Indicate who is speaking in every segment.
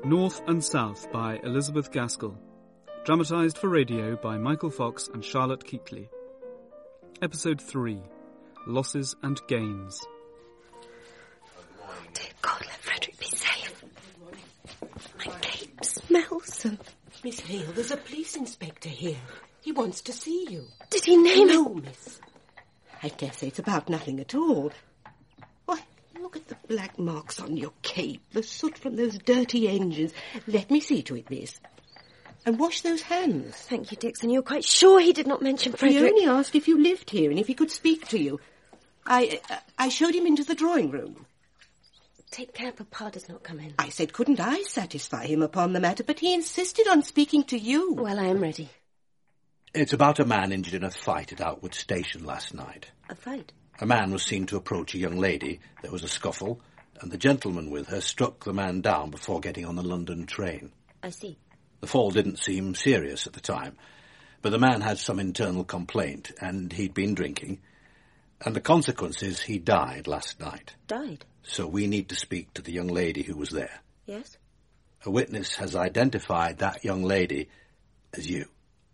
Speaker 1: North and South by Elizabeth Gaskell. Dramatised for radio by Michael Fox and Charlotte Keatley. Episode 3. Losses and Gains.
Speaker 2: Oh, dear God, let Frederick be safe. My cape smells so...
Speaker 3: Miss Hale, there's a police inspector here. He wants to see you.
Speaker 2: Did he name it?
Speaker 3: No, miss. I dare say it's about nothing at all. Why, look at the black marks on your cape, the soot from those dirty engines. Let me see to it, miss. And wash those hands.
Speaker 2: Thank you, Dixon. You're quite sure he did not mention Frederick?
Speaker 3: He only asked if you lived here and if he could speak to you. I showed him into the drawing room.
Speaker 2: Take care Papa does not come in.
Speaker 3: I said, couldn't I satisfy him upon the matter, but he insisted on speaking to you.
Speaker 2: Well, I am ready.
Speaker 4: It's about a man injured in a fight at Outwood Station last night.
Speaker 2: A fight?
Speaker 4: A man was seen to approach a young lady. There was a scuffle, and the gentleman with her struck the man down before getting on the London train.
Speaker 2: I see.
Speaker 4: The fall didn't seem serious at the time, but the man had some internal complaint, and he'd been drinking, and the consequence is he died last night.
Speaker 2: Died?
Speaker 4: So we need to speak to the young lady who was there.
Speaker 2: Yes?
Speaker 4: A witness has identified that young lady as you.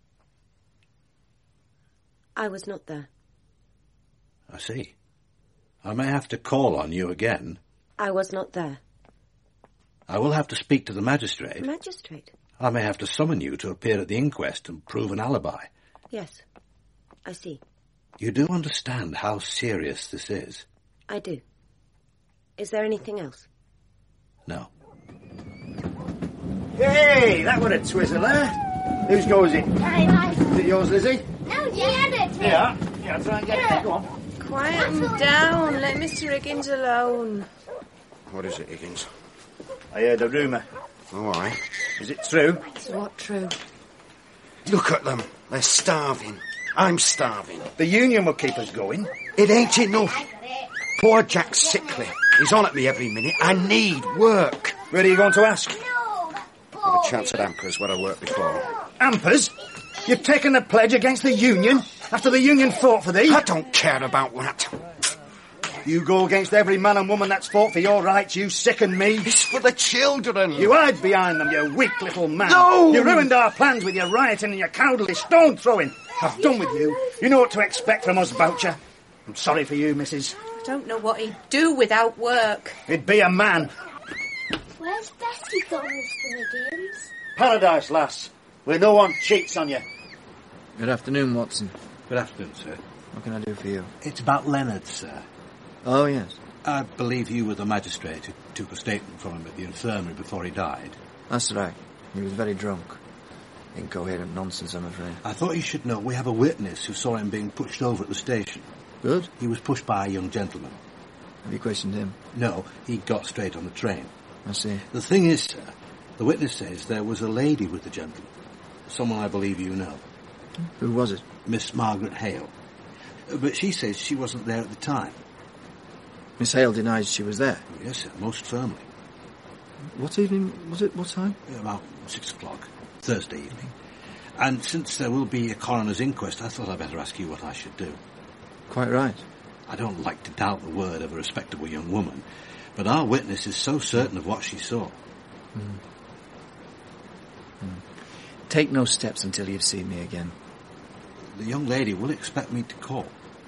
Speaker 2: I was not there.
Speaker 4: I see. I may have to call on you again.
Speaker 2: I was not there.
Speaker 4: I will have to speak to the magistrate.
Speaker 2: Magistrate?
Speaker 4: I may have to summon you to appear at the inquest and prove an alibi.
Speaker 2: Yes, I see.
Speaker 4: You do understand how serious this is?
Speaker 2: I do. Is there anything else?
Speaker 4: No.
Speaker 5: Hey, that was a twizzle, eh? Whose go is it? Is it yours, Lizzie?
Speaker 6: No, Janet.
Speaker 5: Yeah, try and get it. Go on.
Speaker 7: Quiet him down. Let Mr. Higgins alone.
Speaker 8: What is it, Higgins?
Speaker 5: I heard a rumour.
Speaker 8: Oh, aye.
Speaker 5: Is it true?
Speaker 2: What true?
Speaker 8: Look at them. They're starving. I'm starving.
Speaker 5: The union will keep us going.
Speaker 8: It ain't enough. Poor Jack's sickly. He's on at me every minute. I need work.
Speaker 5: Where are you going to ask?
Speaker 8: Have a chance at Ampers where I worked before.
Speaker 5: Ampers? You've taken the pledge against the union after the union fought for thee?
Speaker 8: I don't care about that.
Speaker 5: You go against every man and woman that's fought for your rights, you sicken me.
Speaker 8: It's for the children.
Speaker 5: You hide behind them, you weak little man.
Speaker 8: No!
Speaker 5: You ruined our plans with your rioting and your cowardly stone throwing. I've done with you. You know what to expect from us, Boucher. I'm sorry for you, missus.
Speaker 7: I don't know what he'd do without work.
Speaker 5: He'd be a man.
Speaker 6: Where's Bessie gone, Mr. Higgins?
Speaker 5: Paradise, lass, where no one cheats on you.
Speaker 9: Good afternoon, Watson.
Speaker 4: Good afternoon, sir.
Speaker 9: What can I do for you?
Speaker 4: It's about Leonard, sir.
Speaker 9: Oh, yes.
Speaker 4: I believe you were the magistrate who took a statement from him at the infirmary before he died.
Speaker 9: That's right. He was very drunk. Incoherent nonsense, I'm afraid.
Speaker 4: I thought you should know we have a witness who saw him being pushed over at the station.
Speaker 9: Good.
Speaker 4: He was pushed by a young gentleman.
Speaker 9: Have you questioned him?
Speaker 4: No, he got straight on the train.
Speaker 9: I see.
Speaker 4: The thing is, sir, the witness says there was a lady with the gentleman. Someone I believe you know.
Speaker 9: Who was it?
Speaker 4: Miss Margaret Hale. But she says she wasn't there at the time.
Speaker 9: Miss Hale denies she was there?
Speaker 4: Yes, sir, most firmly.
Speaker 9: What evening was it? What time?
Speaker 4: About 6 o'clock, Thursday evening. And since there will be a coroner's inquest, I thought I'd better ask you what I should do.
Speaker 9: Quite right.
Speaker 4: I don't like to doubt the word of a respectable young woman, but our witness is so certain of what she saw.
Speaker 9: Take no steps until you've seen me again.
Speaker 4: The young lady will expect me to call.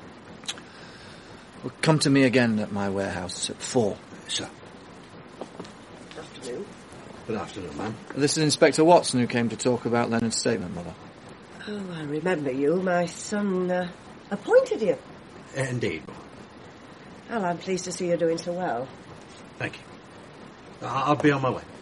Speaker 9: Well, come to me again at my warehouse at 4.
Speaker 4: Sir.
Speaker 3: Good afternoon.
Speaker 4: Good afternoon, ma'am.
Speaker 9: This is Inspector Watson who came to talk about Leonard's statement, Mother.
Speaker 3: Oh, I remember you. My son appointed you.
Speaker 4: Indeed.
Speaker 3: Well, I'm pleased to see you're doing so well.
Speaker 4: Thank you. I'll be on my way.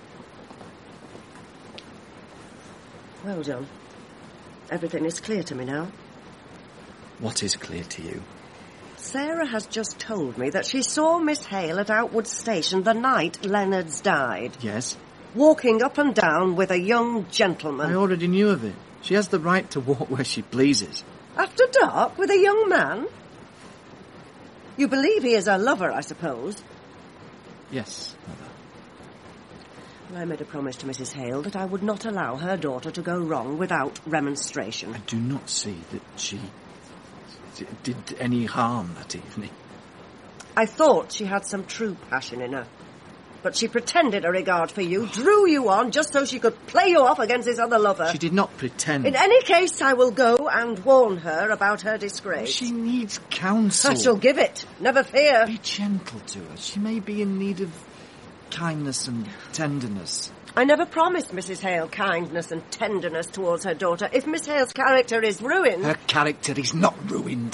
Speaker 3: Well, John, everything is clear to me now.
Speaker 9: What is clear to you?
Speaker 3: Sarah has just told me that she saw Miss Hale at Outwood Station the night Leonard's died.
Speaker 9: Yes?
Speaker 3: Walking up and down with a young gentleman.
Speaker 9: I already knew of it. She has the right to walk where she pleases.
Speaker 3: After dark with a young man? You believe he is her lover, I suppose?
Speaker 9: Yes, Mother.
Speaker 3: Well, I made a promise to Mrs. Hale that I would not allow her daughter to go wrong without remonstration.
Speaker 9: I do not see that she did any harm that evening.
Speaker 3: I thought she had some true passion in her.
Speaker 10: But she pretended a regard for you, drew you on just so she could play you off against this other lover.
Speaker 9: She did not pretend.
Speaker 10: In any case, I will go and warn her about her disgrace.
Speaker 9: She needs counsel.
Speaker 10: I shall give it. Never fear.
Speaker 9: Be gentle to her. She may be in need of kindness and tenderness.
Speaker 10: I never promised Mrs. Hale kindness and tenderness towards her daughter. If Miss Hale's character is ruined...
Speaker 9: Her character is not ruined.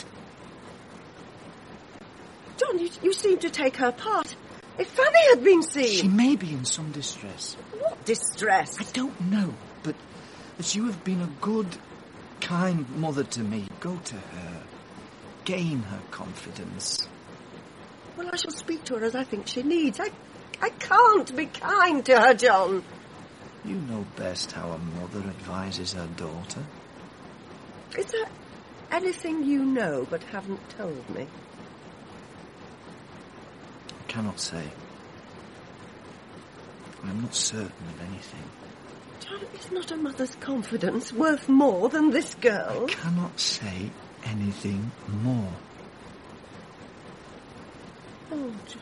Speaker 10: John, you seem to take her part. If Fanny had been seen...
Speaker 9: She may be in some distress.
Speaker 10: What distress?
Speaker 9: I don't know, but as you have been a good, kind mother to me, go to her. Gain her confidence.
Speaker 10: Well, I shall speak to her as I think she needs. I can't be kind to her, John.
Speaker 9: You know best how a mother advises her daughter.
Speaker 10: Is there anything you know but haven't told me?
Speaker 9: I cannot say. I am not certain of anything.
Speaker 10: John, is not a mother's confidence worth more than this girl?
Speaker 9: I cannot say anything more.
Speaker 10: Oh, John.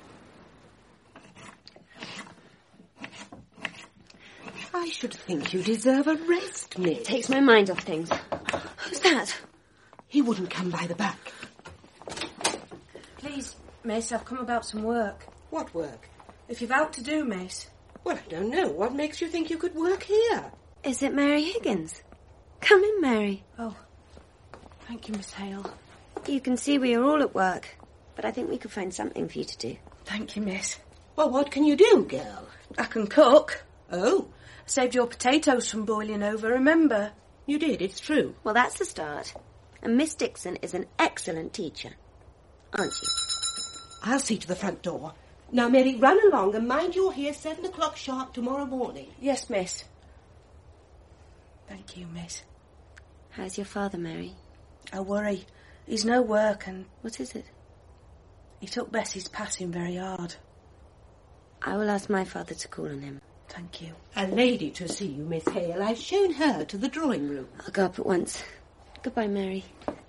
Speaker 3: I should think you deserve a rest, Miss.
Speaker 2: Takes my mind off things. Who's that?
Speaker 3: He wouldn't come by the back.
Speaker 7: Please, Miss, I've come about some work.
Speaker 3: What work?
Speaker 7: If you've out to do, Miss.
Speaker 3: Well, I don't know. What makes you think you could work here?
Speaker 2: Is it Mary Higgins? Come in, Mary.
Speaker 7: Oh, thank you, Miss Hale.
Speaker 2: You can see we are all at work, but I think we could find something for you to do.
Speaker 7: Thank you, Miss.
Speaker 3: Well, what can you do, girl?
Speaker 7: I can cook.
Speaker 3: Oh.
Speaker 7: Saved your potatoes from boiling over, remember?
Speaker 3: You did, it's true.
Speaker 2: Well, that's the start. And Miss Dixon is an excellent teacher, aren't she?
Speaker 3: I'll see to the front door. Now, Mary, run along and mind you're here 7 o'clock sharp tomorrow morning.
Speaker 7: Yes, Miss. Thank you, Miss.
Speaker 2: How's your father, Mary?
Speaker 7: I worry. He's no work and...
Speaker 2: What is it?
Speaker 7: He took Bessie's passing very hard.
Speaker 2: I will ask my father to call on him.
Speaker 7: Thank you.
Speaker 3: A lady to see you, Miss Hale. I've shown her to the drawing room.
Speaker 2: I'll go up at once. Goodbye, Mary.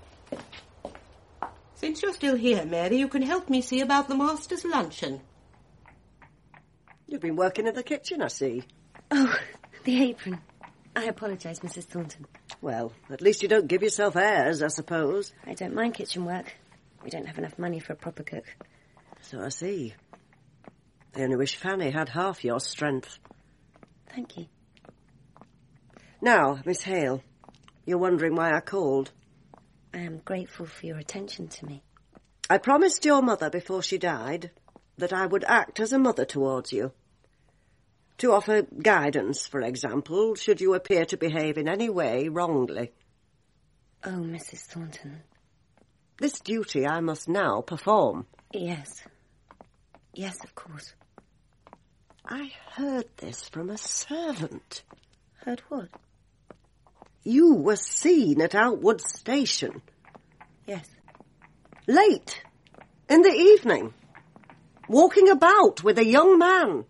Speaker 3: Since you're still here, Mary, you can help me see about the master's luncheon.
Speaker 10: You've been working in the kitchen, I see.
Speaker 2: Oh, the apron. I apologise, Mrs. Thornton.
Speaker 10: Well, at least you don't give yourself airs, I suppose.
Speaker 2: I don't mind kitchen work. We don't have enough money for a proper cook.
Speaker 10: So I see. I only wish Fanny had half your strength.
Speaker 2: Thank you.
Speaker 10: Now, Miss Hale, you're wondering why I called.
Speaker 2: I am grateful for your attention to me.
Speaker 10: I promised your mother before she died that I would act as a mother towards you. To offer guidance, for example, should you appear to behave in any way wrongly.
Speaker 2: Oh, Mrs. Thornton.
Speaker 10: This duty I must now perform.
Speaker 2: Yes. Yes, of course.
Speaker 10: I heard this from a servant.
Speaker 2: Heard what?
Speaker 10: You were seen at Outwood Station.
Speaker 2: Yes.
Speaker 10: Late. In the evening. Walking about with a young man.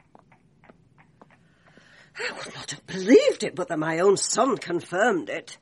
Speaker 10: I would not have believed it, but that my own son confirmed it.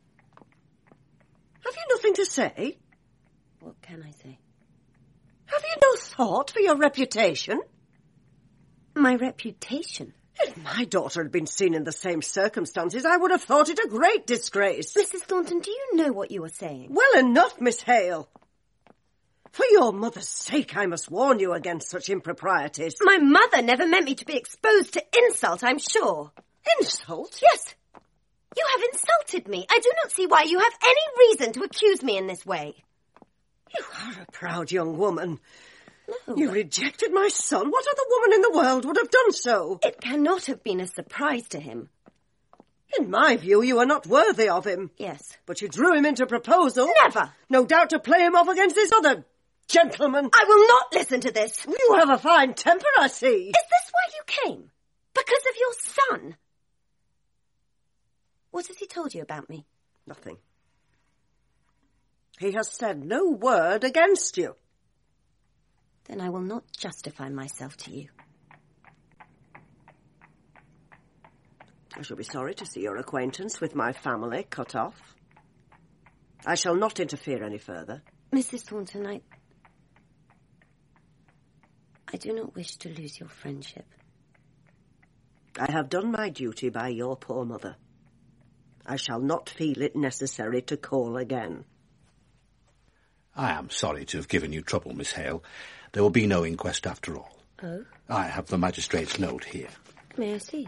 Speaker 10: Have you nothing to say?
Speaker 2: What can I say?
Speaker 10: Have you no thought for your reputation?
Speaker 2: My reputation?
Speaker 10: If my daughter had been seen in the same circumstances, I would have thought it a great disgrace.
Speaker 2: Mrs. Thornton, do you know what you are saying?
Speaker 10: Well enough, Miss Hale. For your mother's sake, I must warn you against such improprieties.
Speaker 2: My mother never meant me to be exposed to insult, I'm sure.
Speaker 10: Insult?
Speaker 2: Yes. You have insulted me. I do not see why you have any reason to accuse me in this way.
Speaker 10: You are a proud young woman.
Speaker 2: No.
Speaker 10: You rejected my son. What other woman in the world would have done so?
Speaker 2: It cannot have been a surprise to him.
Speaker 10: In my view, you are not worthy of him.
Speaker 2: Yes.
Speaker 10: But you drew him into proposal.
Speaker 2: Never.
Speaker 10: No doubt to play him off against this other gentleman.
Speaker 2: I will not listen to this.
Speaker 10: You have a fine temper, I see.
Speaker 2: Is this why you came? Because of your son? What has he told you about me?
Speaker 10: Nothing. He has said no word against you.
Speaker 2: Then I will not justify myself to you.
Speaker 10: I shall be sorry to see your acquaintance with my family cut off. I shall not interfere any further.
Speaker 2: Mrs. Thornton, I I do not wish to lose your friendship.
Speaker 10: I have done my duty by your poor mother. I shall not feel it necessary to call again.
Speaker 4: I am sorry to have given you trouble, Miss Hale. There will be no inquest after all.
Speaker 2: Oh?
Speaker 4: I have the magistrate's note here.
Speaker 2: May I see?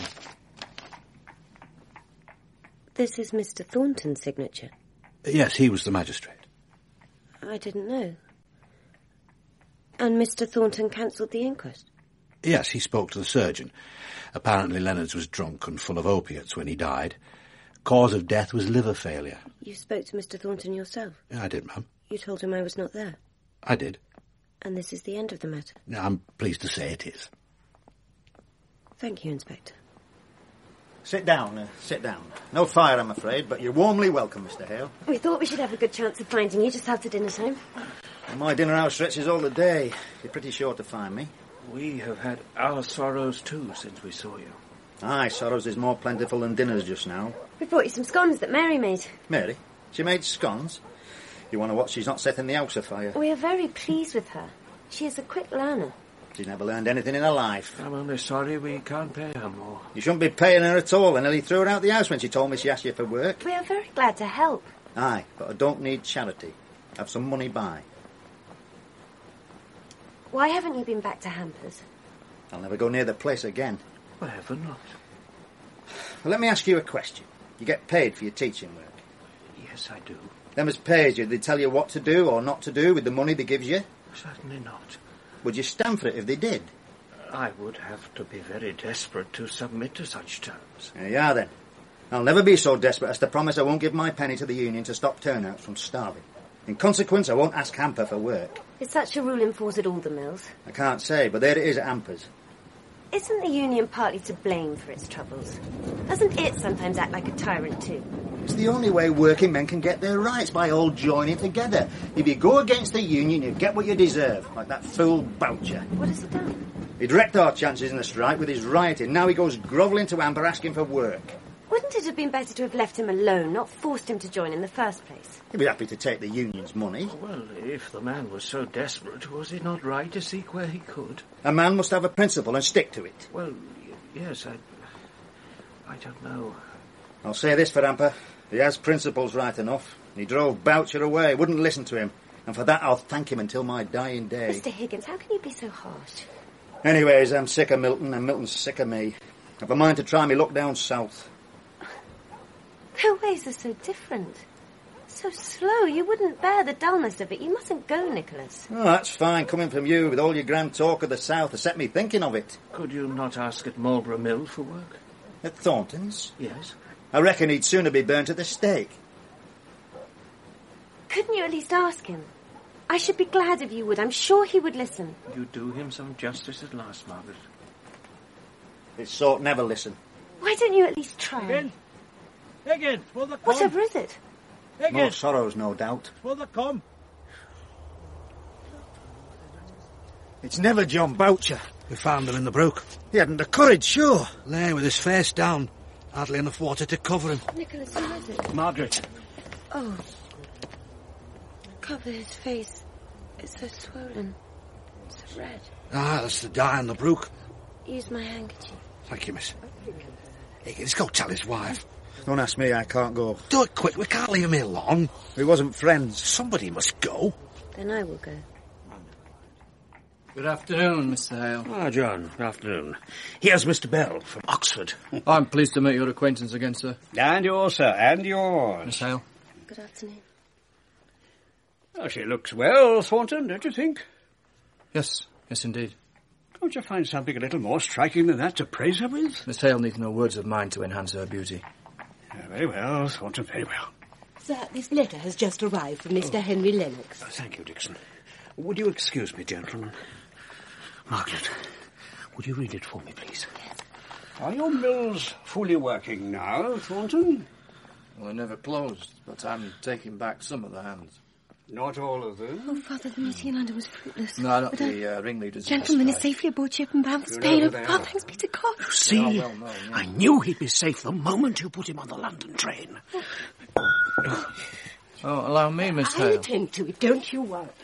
Speaker 2: This is Mr. Thornton's signature.
Speaker 4: Yes, he was the magistrate.
Speaker 2: I didn't know. And Mr. Thornton cancelled the inquest?
Speaker 4: Yes, he spoke to the surgeon. Apparently Leonards was drunk and full of opiates when he died. Cause of death was liver failure.
Speaker 2: You spoke to Mr. Thornton yourself?
Speaker 4: I did, ma'am.
Speaker 2: You told him I was not there?
Speaker 4: I did.
Speaker 2: And this is the end of the matter?
Speaker 4: I'm pleased to say it is.
Speaker 2: Thank you, Inspector.
Speaker 11: Sit down, sit down. No fire, I'm afraid, but you're warmly welcome, Mr. Hale.
Speaker 2: We thought we should have a good chance of finding you just after dinner time.
Speaker 11: Well, my dinner hour stretches all the day. You're pretty sure to find me.
Speaker 12: We have had our sorrows, too, since we saw you.
Speaker 11: Aye, sorrows is more plentiful than dinners just now.
Speaker 2: We brought you some scones that Mary made.
Speaker 11: Mary? She made scones? You wonder what she's not setting the house afire.
Speaker 2: We are very pleased with her. She is a quick learner.
Speaker 11: She's never learned anything in her life.
Speaker 12: I'm only sorry we can't pay her more.
Speaker 11: You shouldn't be paying her at all. I nearly threw her out the house when she told me she asked you for work.
Speaker 2: We are very glad to help.
Speaker 11: Aye, but I don't need charity. Have some money by.
Speaker 2: Why haven't you been back to Hampers?
Speaker 11: I'll never go near the place again.
Speaker 12: Whatever not.
Speaker 11: Well, let me ask you a question. You get paid for your teaching work?
Speaker 12: Yes, I do.
Speaker 11: Them as pays you, they tell you what to do or not to do with the money they give you?
Speaker 12: Certainly not.
Speaker 11: Would you stand for it if they did?
Speaker 12: I would have to be very desperate to submit to such terms.
Speaker 11: There you are, then. I'll never be so desperate as to promise I won't give my penny to the union to stop turnouts from starving. In consequence, I won't ask Hamper for work.
Speaker 2: Is such a rule enforced at all the mills?
Speaker 11: I can't say, but there it is at Hamper's.
Speaker 2: Isn't the union partly to blame for its troubles? Doesn't it sometimes act like a tyrant too?
Speaker 11: It's the only way working men can get their rights, by all joining together. If you go against the union, you get what you deserve, like that fool Boucher.
Speaker 2: What has he done?
Speaker 11: He'd wrecked our chances in the strike with his rioting. Now he goes grovelling to Hamper asking for work.
Speaker 2: Wouldn't it have been better to have left him alone, not forced him to join in the first place?
Speaker 11: He'd be happy to take the union's money.
Speaker 12: Well, if the man was so desperate, was it not right to seek where he could?
Speaker 11: A man must have a principle and stick to it.
Speaker 12: Well, yes, I don't know.
Speaker 11: I'll say this for Hamper. He has principles right enough. He drove Boucher away, wouldn't listen to him. And for that I'll thank him until my dying day.
Speaker 2: Mr. Higgins, how can you be so harsh?
Speaker 11: Anyways, I'm sick of Milton and Milton's sick of me. I've a mind to try me luck down south.
Speaker 2: Their ways are so different. So slow, you wouldn't bear the dullness of it. You mustn't go, Nicholas.
Speaker 11: Oh, that's fine, coming from you, with all your grand talk of the south to set me thinking of it.
Speaker 12: Could you not ask at Marlborough Mill for work?
Speaker 11: At Thornton's?
Speaker 12: Yes.
Speaker 11: I reckon he'd sooner be burnt at the stake.
Speaker 2: Couldn't you at least ask him? I should be glad if you would. I'm sure he would listen.
Speaker 12: You do him some justice at last, Margaret.
Speaker 11: His sort never listen.
Speaker 2: Why don't you at least try?
Speaker 13: Higgins, will they come?
Speaker 2: Whatever is it?
Speaker 13: Higgins.
Speaker 11: More sorrows, no doubt.
Speaker 13: Will they come?
Speaker 8: It's never John Boucher.
Speaker 4: We found him in the brook.
Speaker 8: He hadn't the courage, sure.
Speaker 4: Lay with his face down. Hardly enough water to cover him.
Speaker 2: Nicholas, who is it?
Speaker 4: Margaret.
Speaker 2: Oh. Cover his face. It's so swollen. It's red.
Speaker 4: Ah, that's the dye on the brook.
Speaker 2: Use my handkerchief.
Speaker 4: Thank you, miss. Higgins, go tell his wife.
Speaker 11: Don't ask me, I can't go.
Speaker 4: Do it quick, we can't leave him here long.
Speaker 11: We wasn't friends.
Speaker 4: Somebody must go.
Speaker 2: Then I will go.
Speaker 14: Good afternoon, Mr. Hale.
Speaker 15: Ah, John, good afternoon. Here's Mr. Bell from Oxford.
Speaker 14: I'm pleased to make your acquaintance again, sir.
Speaker 15: And yours, sir, and yours.
Speaker 14: Miss Hale.
Speaker 2: Good afternoon.
Speaker 15: Oh, she looks well, Thornton, don't you think?
Speaker 14: Yes, yes, indeed.
Speaker 15: Don't you find something a little more striking than that to praise her with?
Speaker 14: Miss Hale needs no words of mine to enhance her beauty.
Speaker 15: Very well, Thornton, very well.
Speaker 3: Sir, this letter has just arrived from Mr. Henry Lennox.
Speaker 15: Thank you, Dixon. Would you excuse me, gentlemen? Margaret, would you read it for me, please?
Speaker 2: Yes.
Speaker 15: Are your mills fully working now, Thornton?
Speaker 14: Well, they never closed, but I'm taking back some of the hands.
Speaker 15: Not all of them?
Speaker 2: Oh, Father, the meeting in London was fruitless.
Speaker 14: No, not the ringleaders.
Speaker 2: Gentleman is safely aboard ship and bound for Spain. Oh, thanks be to God.
Speaker 15: You see, I knew he'd be safe the moment you put him on the London train.
Speaker 14: Oh, allow me, Miss
Speaker 3: I'll
Speaker 14: Hale.
Speaker 3: attend to it, don't you worry.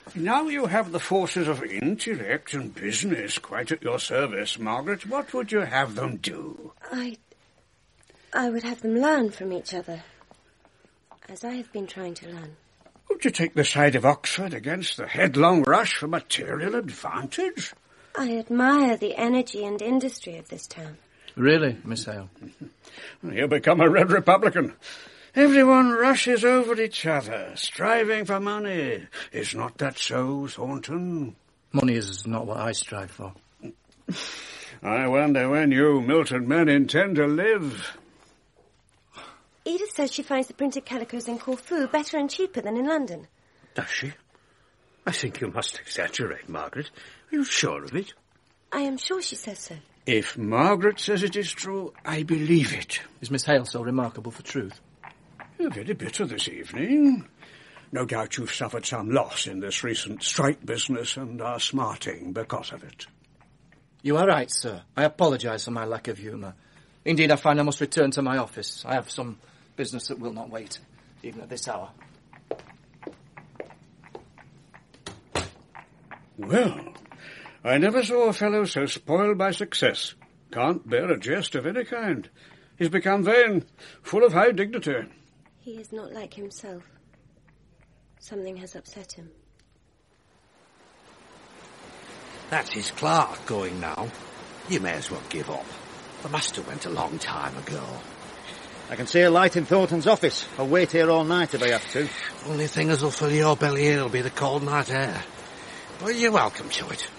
Speaker 15: Now you have the forces of intellect and business quite at your service, Margaret. What would you have them do?
Speaker 2: I would have them learn from each other, as I have been trying to learn.
Speaker 15: Would you take the side of Oxford against the headlong rush for material advantage?
Speaker 2: I admire the energy and industry of this town.
Speaker 14: Really, Miss Hale?
Speaker 15: You become a Red Republican. Everyone rushes over each other, striving for money. Is not that so, Thornton?
Speaker 14: Money is not what I strive for.
Speaker 15: I wonder when you Milton men intend to live.
Speaker 2: Edith says she finds the printed calicos in Corfu better and cheaper than in London.
Speaker 15: Does she? I think you must exaggerate, Margaret. Are you sure of it?
Speaker 2: I am sure she says so.
Speaker 15: If Margaret says it is true, I believe it.
Speaker 14: Is Miss Hale so remarkable for truth?
Speaker 15: You're very bitter this evening. No doubt you've suffered some loss in this recent strike business and are smarting because of it.
Speaker 14: You are right, sir. I apologise for my lack of humour. Indeed, I find I must return to my office. I have some business that will not wait, even at this hour.
Speaker 15: Well, I never saw a fellow so spoiled by success. Can't bear a jest of any kind. He's become vain, full of high dignity.
Speaker 2: He is not like himself. Something has upset him.
Speaker 4: That's his clerk going now. You may as well give up. The master went a long time ago.
Speaker 11: I can see a light in Thornton's office. I'll wait here all night if I have to.
Speaker 4: Only thing as'll fill your belly here will be the cold night air. But you're welcome to it.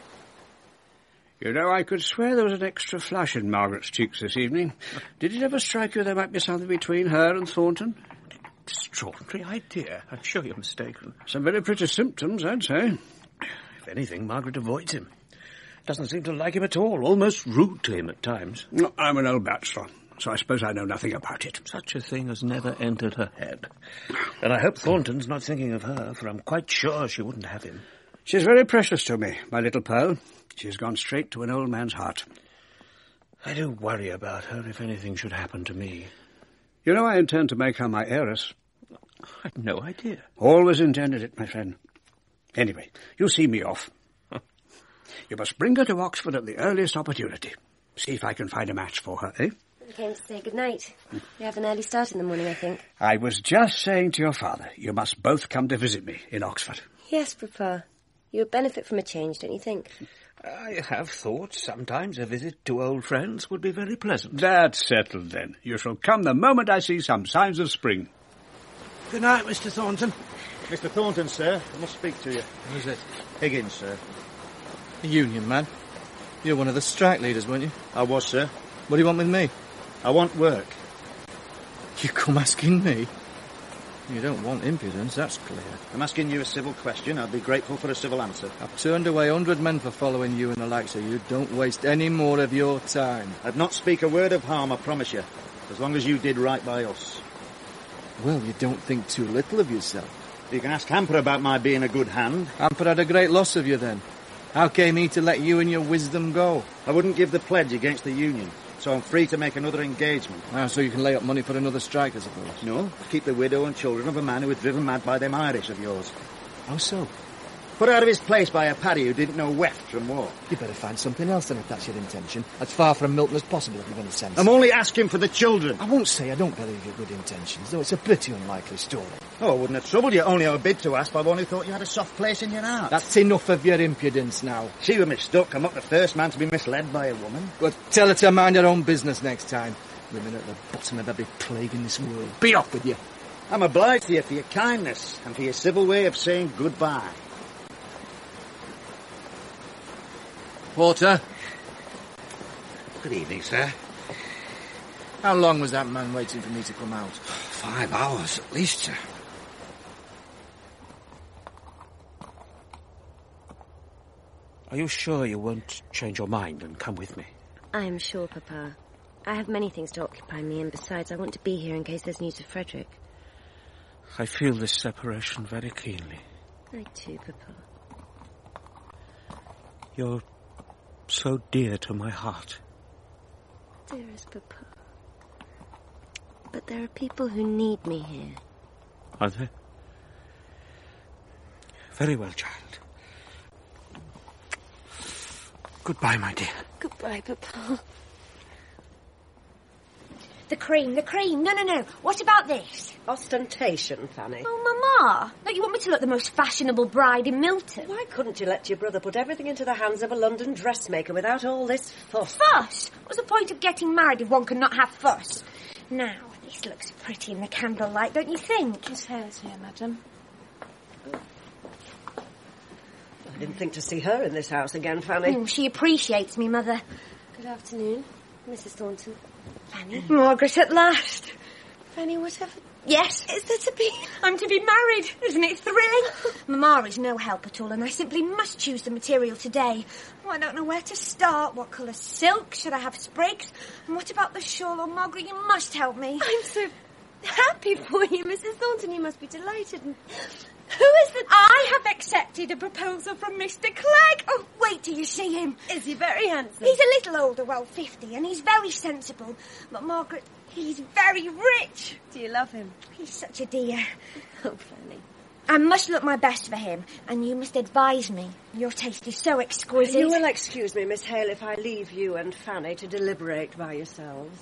Speaker 15: You know, I could swear there was an extra flush in Margaret's cheeks this evening. Did it ever strike you there might be something between her and Thornton?
Speaker 12: Extraordinary idea. I'm sure you're mistaken.
Speaker 15: Some very pretty symptoms, I'd say.
Speaker 12: If anything, Margaret avoids him. Doesn't seem to like him at all. Almost rude to him at times.
Speaker 15: No, I'm an old bachelor, so I suppose I know nothing about it.
Speaker 12: Such a thing has never entered her head. And I hope Thornton's not thinking of her, for I'm quite sure she wouldn't have him.
Speaker 15: She's very precious to me, my little pearl. She's gone straight to an old man's heart.
Speaker 12: I do worry about her if anything should happen to me.
Speaker 15: You know I intend to make her my heiress.
Speaker 12: I'd no idea.
Speaker 15: Always intended it, my friend. Anyway, you see me off. You must bring her to Oxford at the earliest opportunity. See if I can find a match for her, eh?
Speaker 2: I came to say good night. We have an early start in the morning, I think.
Speaker 15: I was just saying to your father, you must both come to visit me in Oxford.
Speaker 2: Yes, Papa. You would benefit from a change, don't you think?
Speaker 12: I have thought sometimes a visit to old friends would be very pleasant.
Speaker 15: That's settled, then. You shall come the moment I see some signs of spring.
Speaker 4: Good night, Mr. Thornton.
Speaker 11: Mr. Thornton, sir, I must speak to you.
Speaker 14: Who's it?
Speaker 11: Higgins, sir.
Speaker 14: The union man. You're one of the strike leaders, weren't you?
Speaker 11: I was, sir.
Speaker 14: What do you want with me?
Speaker 11: I want work.
Speaker 14: You come asking me? You don't want impudence, that's clear.
Speaker 11: I'm asking you a civil question. I'd be grateful for a civil answer.
Speaker 14: I've turned away 100 men for following you and the likes of you. Don't waste any more of your time.
Speaker 11: I'd not speak a word of harm, I promise you, as long as you did right by us.
Speaker 14: Well, you don't think too little of yourself.
Speaker 11: You can ask Hamper about my being a good hand.
Speaker 14: Hamper had a great loss of you then. How came he to let you and your wisdom go?
Speaker 11: I wouldn't give the pledge against the union, so I'm free to make another engagement.
Speaker 14: Ah, so you can lay up money for another strike, I suppose?
Speaker 11: No, keep the widow and children of a man who was driven mad by them Irish of yours.
Speaker 14: How so?
Speaker 11: Put out of his place by a paddy who didn't know weft from what.
Speaker 14: You better find something else then if that's your intention. As far from Milton as possible if you've any sense.
Speaker 11: I'm only asking for the children.
Speaker 14: I won't say I don't believe your good intentions, though it's a pretty unlikely story.
Speaker 11: Oh, I wouldn't have troubled you, only a bid to ask, but I've only thought you had a soft place in your heart.
Speaker 14: That's enough of your impudence now.
Speaker 11: She was mistook. I'm not the first man to be misled by a woman.
Speaker 14: Well, tell her to mind her own business next time. Women are at the bottom of every plague in this world. Be off with you.
Speaker 11: I'm obliged to you for your kindness and for your civil way of saying goodbye.
Speaker 14: Porter.
Speaker 4: Good evening, sir.
Speaker 14: How long was that man waiting for me to come out?
Speaker 4: 5 hours at least, sir. Are you sure you won't change your mind and come with me?
Speaker 2: I am sure, Papa. I have many things to occupy me, and besides, I want to be here in case there's news of Frederick.
Speaker 4: I feel this separation very keenly.
Speaker 2: I too, Papa.
Speaker 4: You're so dear to my heart.
Speaker 2: Dearest Papa. But there are people who need me here.
Speaker 4: Are there?
Speaker 15: Very well, child. Goodbye, my dear.
Speaker 2: Goodbye, Papa.
Speaker 16: The cream. No. What about this?
Speaker 10: Ostentation, Fanny.
Speaker 16: Oh, Mama. Don't you want me to look the most fashionable bride in Milton?
Speaker 10: Why couldn't you let your brother put everything into the hands of a London dressmaker without all this fuss?
Speaker 16: Fuss? What's the point of getting married if one cannot have fuss? Now, this looks pretty in the candlelight, don't you think?
Speaker 2: Miss Hale's here, madam.
Speaker 10: I didn't think to see her in this house again, Fanny.
Speaker 16: She appreciates me, Mother.
Speaker 2: Good afternoon, Mrs. Thornton.
Speaker 16: Fanny? Margaret, at last.
Speaker 2: Fanny, whatever...
Speaker 16: Yes?
Speaker 2: Is there to be...
Speaker 16: I'm to be married. Isn't it thrilling? Mamma is no help at all, and I simply must choose the material today. Oh, I don't know where to start. What colour silk? Should I have sprigs? And what about the shawl? Oh, Margaret, you must help me.
Speaker 2: I'm so happy for you, Mrs. Thornton. You must be delighted. Who is the...
Speaker 16: I have accepted a proposal from Mr. Clegg. Oh, wait till you see him.
Speaker 2: Is he very handsome?
Speaker 16: He's a little older, well, 50, and he's very sensible. But, Margaret, he's very rich.
Speaker 2: Do you love him?
Speaker 16: He's such a dear.
Speaker 2: Oh, Fanny.
Speaker 16: I must look my best for him, and you must advise me. Your taste is so exquisite.
Speaker 10: You will excuse me, Miss Hale, if I leave you and Fanny to deliberate by yourselves.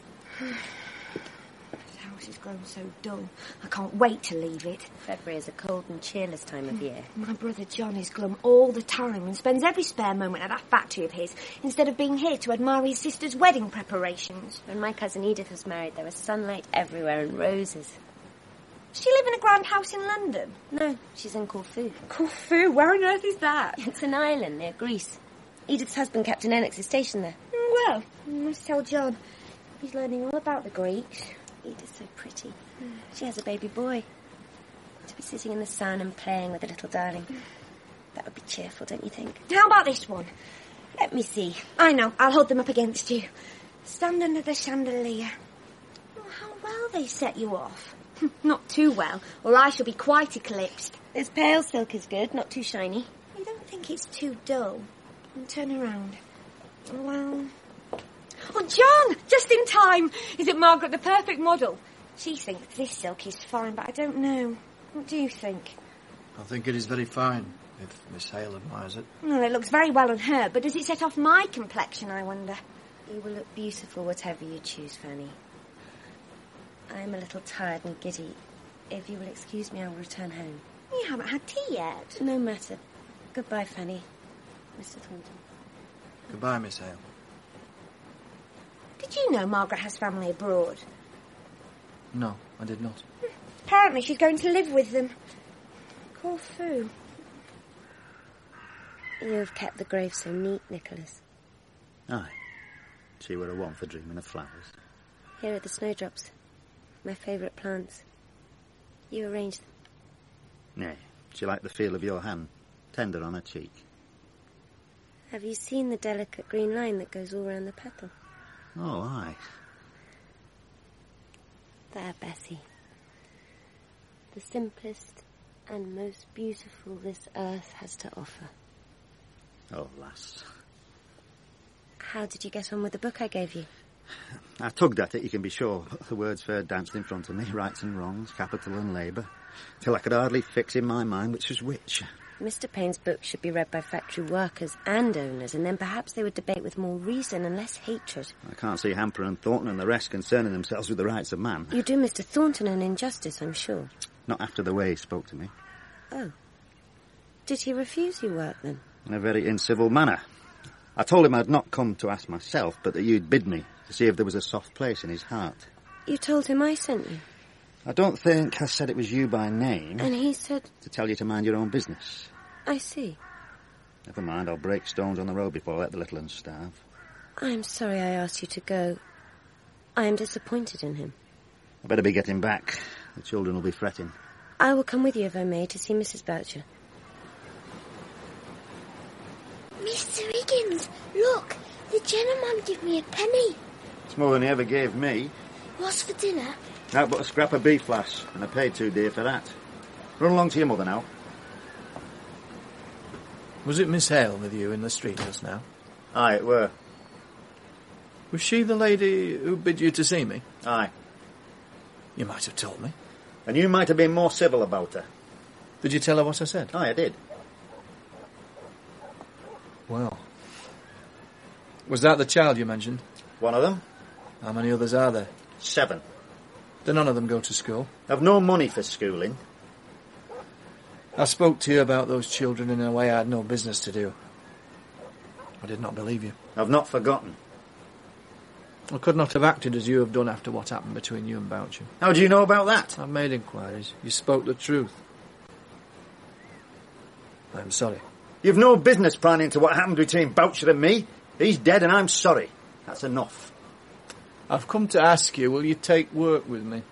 Speaker 16: This has grown so dull. I can't wait to leave it.
Speaker 2: February is a cold and cheerless time of year.
Speaker 16: My brother John is glum all the time and spends every spare moment at that factory of his instead of being here to admire his sister's wedding preparations.
Speaker 2: When my cousin Edith was married, there was sunlight everywhere and roses.
Speaker 16: Does she live in a grand house in London?
Speaker 2: No, she's in Corfu.
Speaker 16: Corfu? Where on earth is that?
Speaker 2: It's an island near Greece. Edith's husband kept an Enix's station there.
Speaker 16: Well, I must tell John. He's learning all about the Greeks.
Speaker 2: Edith's so pretty. She has a baby boy. To be sitting in the sun and playing with a little darling. That would be cheerful, don't you think?
Speaker 16: How about this one?
Speaker 2: Let me see.
Speaker 16: I know. I'll hold them up against you. Stand under the chandelier. Oh, how well they set you off. Not too well, or I shall be quite eclipsed.
Speaker 2: This pale silk is good, not too shiny.
Speaker 16: You don't think it's too dull? Turn around. Well... Oh, John! Just in time! Isn't Margaret the perfect model? She thinks this silk is fine, but I don't know. What do you think?
Speaker 9: I think it is very fine, if Miss Hale admires it.
Speaker 16: Well, it looks very well on her, but does it set off my complexion, I wonder?
Speaker 2: You will look beautiful whatever you choose, Fanny. I am a little tired and giddy. If you will excuse me, I will return home.
Speaker 16: You haven't had tea yet.
Speaker 2: No matter. Goodbye, Fanny. Mr. Thornton.
Speaker 9: Goodbye, Miss Hale.
Speaker 16: Did you know Margaret has family abroad?
Speaker 9: No, I did not.
Speaker 16: Apparently she's going to live with them. Corfu.
Speaker 2: You have kept the grave so neat, Nicholas.
Speaker 11: Aye. She were a one for dreaming of flowers.
Speaker 2: Here are the snowdrops. My favourite plants. You arranged them.
Speaker 11: Nay, she liked the feel of your hand, tender on her cheek.
Speaker 2: Have you seen the delicate green line that goes all round the petal?
Speaker 11: Oh, aye.
Speaker 2: There, Bessie. The simplest and most beautiful this earth has to offer.
Speaker 11: Oh, lass.
Speaker 2: How did you get on with the book I gave you?
Speaker 11: I tugged at it, you can be sure. The words fair danced in front of me, rights and wrongs, capital and labour, till I could hardly fix in my mind which was which.
Speaker 2: Mr. Payne's book should be read by factory workers and owners, and then perhaps they would debate with more reason and less hatred.
Speaker 11: I can't see Hamper and Thornton and the rest concerning themselves with the rights of man.
Speaker 2: You do Mr. Thornton an injustice, I'm sure.
Speaker 11: Not after the way he spoke to me.
Speaker 2: Oh. Did he refuse you work, then?
Speaker 11: In a very incivil manner. I told him I'd not come to ask myself, but that you'd bid me, to see if there was a soft place in his heart.
Speaker 2: You told him I sent you?
Speaker 11: I don't think I said it was you by name.
Speaker 2: And he said...
Speaker 11: To tell you to mind your own business.
Speaker 2: I see.
Speaker 11: Never mind, I'll break stones on the road before I let the little uns starve.
Speaker 2: I'm sorry I asked you to go. I am disappointed in him.
Speaker 11: I better be getting back. The children will be fretting.
Speaker 2: I will come with you, if I may, to see Mrs. Boucher.
Speaker 6: Mr. Higgins, look, the gentleman gave me a penny.
Speaker 11: It's more than he ever gave me.
Speaker 6: What's for dinner?
Speaker 11: Now but a scrap of beef, lass, and I paid too dear for that. Run along to your mother now.
Speaker 9: Was it Miss Hale with you in the street just now?
Speaker 11: Aye, it were.
Speaker 9: Was she the lady who bid you to see me?
Speaker 11: Aye.
Speaker 9: You might have told me.
Speaker 11: And you might have been more civil about her.
Speaker 14: Did you tell her what I said?
Speaker 11: Aye, I did.
Speaker 14: Well. Was that the child you mentioned?
Speaker 11: One of them.
Speaker 14: How many others are there?
Speaker 11: 7.
Speaker 14: Do none of them go to school?
Speaker 11: I've no money for schooling.
Speaker 14: I spoke to you about those children in a way I had no business to do. I did not believe you.
Speaker 11: I've not forgotten.
Speaker 14: I could not have acted as you have done after what happened between you and Boucher.
Speaker 11: How do you know about that?
Speaker 14: I've made inquiries. You spoke the truth. I'm sorry.
Speaker 11: You've no business prying into what happened between Boucher and me. He's dead and I'm sorry. That's enough.
Speaker 14: I've come to ask you, will you take work with me?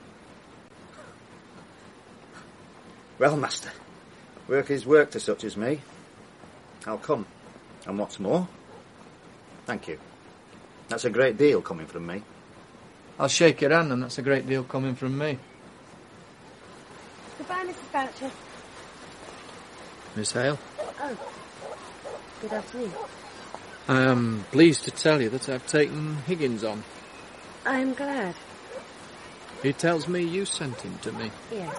Speaker 11: Well, master, work is work to such as me. I'll come. And what's more, thank you. That's a great deal coming from me.
Speaker 14: I'll shake your hand, and that's a great deal coming from me.
Speaker 2: Goodbye, Mrs. Boucher.
Speaker 14: Miss Hale?
Speaker 2: Oh, good afternoon.
Speaker 14: I am pleased to tell you that I've taken Higgins on.
Speaker 2: I'm glad.
Speaker 14: He tells me you sent him to me.
Speaker 2: Yes.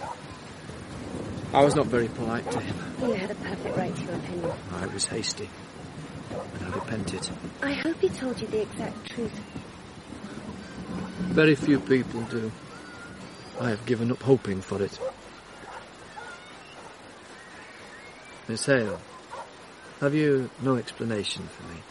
Speaker 14: I was not very polite to him.
Speaker 2: You had a perfect right to your opinion.
Speaker 14: I was hasty, and I repented.
Speaker 2: I hope he told you the exact truth.
Speaker 14: Very few people do. I have given up hoping for it. Miss Hale, have you no explanation for me?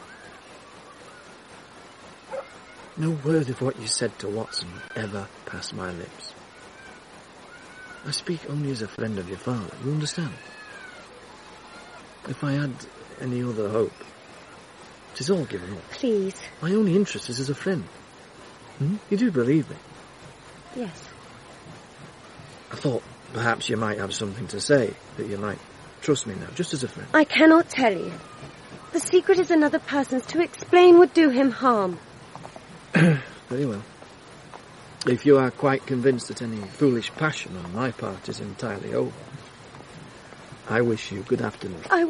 Speaker 14: No word of what you said to Watson ever passed my lips. I speak only as a friend of your father, you understand? If I had any other hope, it is all given up.
Speaker 2: Please.
Speaker 14: My only interest is as a friend. You do believe me?
Speaker 2: Yes.
Speaker 14: I thought perhaps you might have something to say, that you might trust me now, just as a friend.
Speaker 2: I cannot tell you. The secret is another person's. To explain would do him harm.
Speaker 14: Very well. If you are quite convinced that any foolish passion on my part is entirely over, I wish you good afternoon.
Speaker 2: I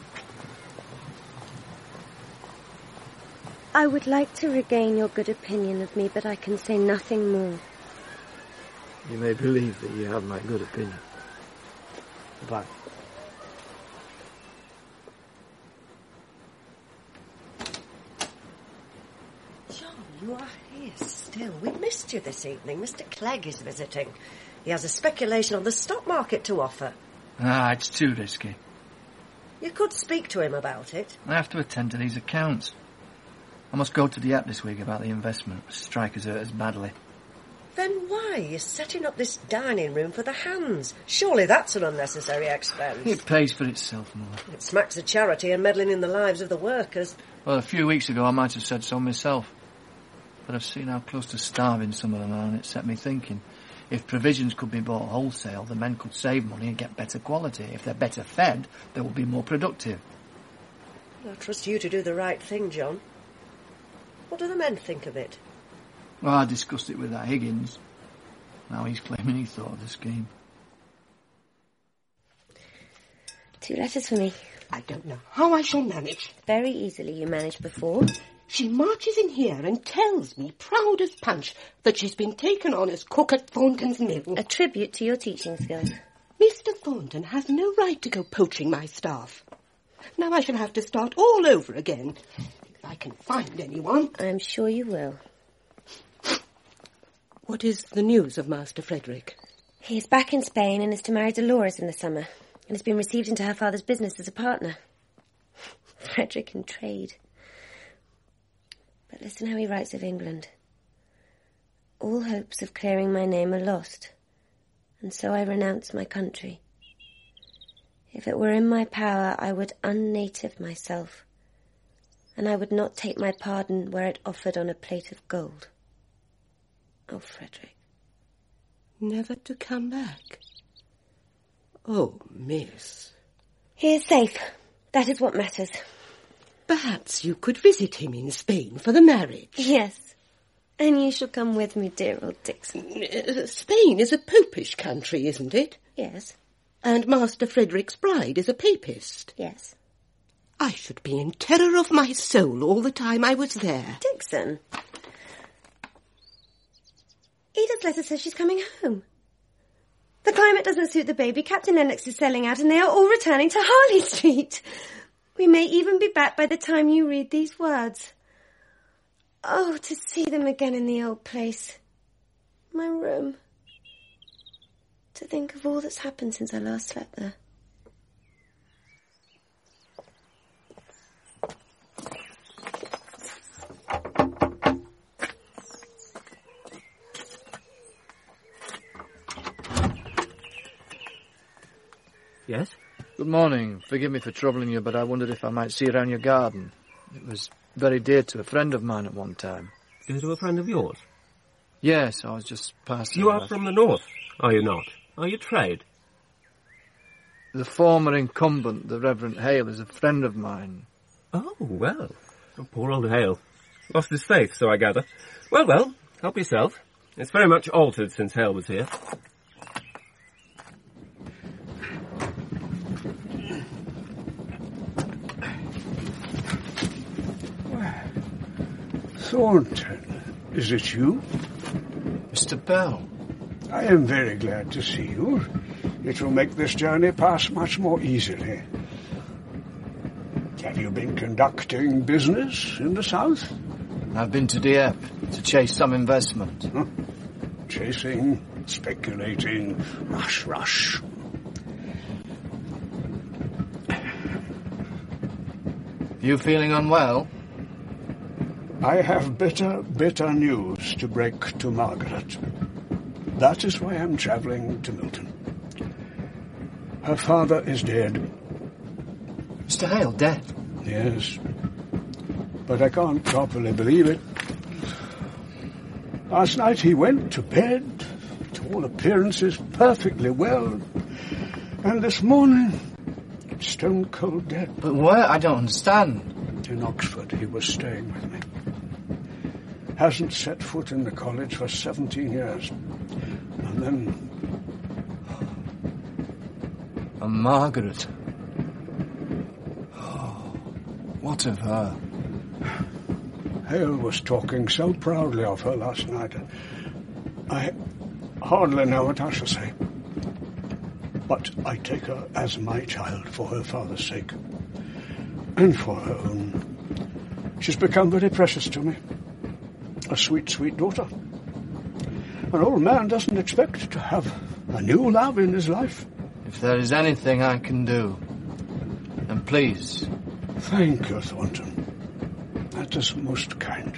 Speaker 2: would like to regain your good opinion of me, but I can say nothing more.
Speaker 14: You may believe that you have my good opinion. Goodbye.
Speaker 10: You are here still. We missed you this evening. Mr. Clegg is visiting. He has a speculation on the stock market to offer.
Speaker 14: It's too risky.
Speaker 10: You could speak to him about it.
Speaker 14: I have to attend to these accounts. I must go to the app this week about the investment. Strike has hurt us badly.
Speaker 10: Then why are you setting up this dining room for the hands? Surely that's an unnecessary expense.
Speaker 14: It pays for itself, Mother.
Speaker 10: It smacks of charity and meddling in the lives of the workers.
Speaker 14: Well, a few weeks ago I might have said so myself. But I've seen how close to starving some of them are, and it set me thinking. If provisions could be bought wholesale, the men could save money and get better quality. If they're better fed, they will be more productive.
Speaker 10: I trust you to do the right thing, John. What do the men think of it?
Speaker 14: Well, I discussed it with that Higgins. Now he's claiming he thought of the scheme.
Speaker 2: 2 letters for me.
Speaker 3: I don't know how I shall manage.
Speaker 2: Very easily you managed before.
Speaker 3: She marches in here and tells me, proud as punch, that she's been taken on as cook at Thornton's mill.
Speaker 2: A tribute to your teaching skills.
Speaker 3: Mr. Thornton has no right to go poaching my staff. Now I shall have to start all over again. If I can find anyone.
Speaker 2: I'm sure you will.
Speaker 3: What is the news of Master Frederick?
Speaker 2: He is back in Spain and is to marry Dolores in the summer, and has been received into her father's business as a partner. Frederick in trade. But listen how he writes of England. All hopes of clearing my name are lost, and so I renounce my country. If it were in my power, I would unnative myself, and I would not take my pardon were it offered on a plate of gold. Oh, Frederick.
Speaker 3: Never to come back? Oh, miss.
Speaker 2: He is safe. That is what matters.
Speaker 3: Perhaps you could visit him in Spain for the marriage.
Speaker 2: Yes. And you shall come with me, dear old Dixon.
Speaker 3: Spain is a popish country, isn't it?
Speaker 2: Yes.
Speaker 3: And Master Frederick's bride is a papist.
Speaker 2: Yes.
Speaker 3: I should be in terror of my soul all the time I was there.
Speaker 2: Dixon. Edith's letter says she's coming home. The climate doesn't suit the baby. Captain Lennox is selling out and they are all returning to Harley Street. We may even be back by the time you read these words. Oh, to see them again in the old place. My room. To think of all that's happened since I last slept there.
Speaker 17: Yes?
Speaker 14: Good morning. Forgive me for troubling you, but I wondered if I might see around your garden. It was very dear to a friend of mine at one time.
Speaker 17: Dear to a friend of yours?
Speaker 14: Yes, I was just passing.
Speaker 17: You are from the north, are you not? Are you trade?
Speaker 14: The former incumbent, the Reverend Hale, is a friend of mine.
Speaker 17: Oh, well. Oh, poor old Hale. Lost his faith, so I gather. Well, help yourself. It's very much altered since Hale was here.
Speaker 18: Thornton, is it you?
Speaker 14: Mr. Bell.
Speaker 18: I am very glad to see you. It will make this journey pass much more easily. Have you been conducting business in the south?
Speaker 14: I've been to Dieppe to chase some investment.
Speaker 18: Huh? Chasing, speculating, rush.
Speaker 14: You feeling unwell?
Speaker 18: I have bitter news to break to Margaret. That is why I'm travelling to Milton. Her father is dead.
Speaker 14: Mr. Hale dead?
Speaker 18: Yes. But I can't properly believe it. Last night he went to bed, to all appearances perfectly well. And this morning, stone cold dead.
Speaker 14: But where? I don't understand.
Speaker 18: In Oxford, he was staying with me. Hasn't set foot in the college for 17 years. And then...
Speaker 14: And Margaret. Oh, what of her?
Speaker 18: Hale was talking so proudly of her last night. I hardly know what I shall say. But I take her as my child for her father's sake. And for her own. She's become very precious to me. A sweet, sweet daughter. An old man doesn't expect to have a new love in his life.
Speaker 14: If there is anything I can do, then please.
Speaker 18: Thank you, Thornton. That is most kind.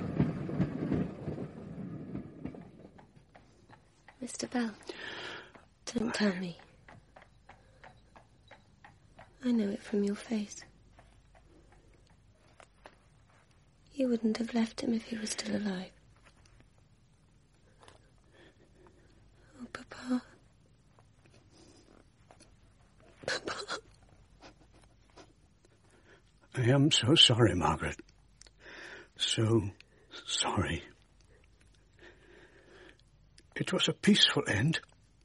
Speaker 2: Mr. Bell, don't tell me. I know it from your face. You wouldn't have left him if he was still alive. Oh, Papa. Papa.
Speaker 18: I am so sorry, Margaret. So sorry. It was a peaceful end.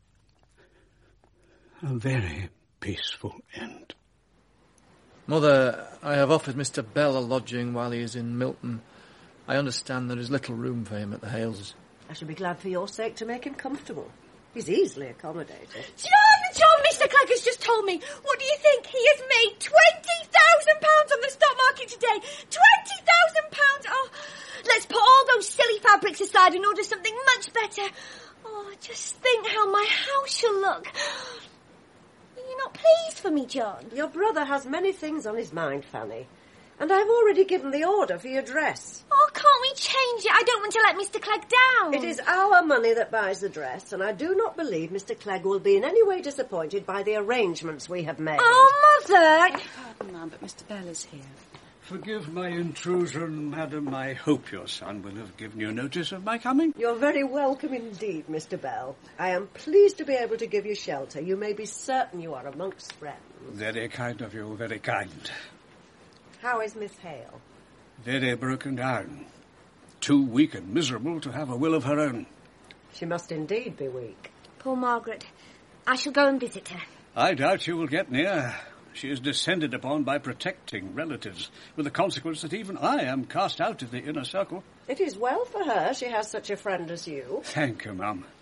Speaker 18: A very peaceful end.
Speaker 14: Mother, I have offered Mr. Bell a lodging while he is in Milton. I understand there is little room for him at the Hales'.
Speaker 10: I should be glad for your sake to make him comfortable. He's easily accommodated.
Speaker 16: John, Mr. Clegg has just told me. What do you think? He has made £20,000 on the stock market today. £20,000! Oh, let's put all those silly fabrics aside and order something much better. Oh, just think how my house shall look. Are you not pleased for me, John?
Speaker 10: Your brother has many things on his mind, Fanny. And I've already given the order for your dress.
Speaker 16: Oh, can't we change it? I don't want to let Mr. Clegg down.
Speaker 10: It is our money that buys the dress, and I do not believe Mr. Clegg will be in any way disappointed by the arrangements we have made.
Speaker 16: Oh, Mother!
Speaker 19: Pardon, Ma'am, but Mr. Bell is here.
Speaker 18: Forgive my intrusion, madam. I hope your son will have given you notice of my coming.
Speaker 10: You're very welcome indeed, Mr. Bell. I am pleased to be able to give you shelter. You may be certain you are amongst friends.
Speaker 18: Very kind of you, very kind.
Speaker 10: How is Miss Hale?
Speaker 18: Very broken down. Too weak and miserable to have a will of her own.
Speaker 10: She must indeed be weak.
Speaker 16: Poor Margaret. I shall go and visit her.
Speaker 18: I doubt you will get near. She is descended upon by protecting relatives, with the consequence that even I am cast out of the inner circle.
Speaker 10: It is well for her she has such a friend as you.
Speaker 18: Thank you, Mum.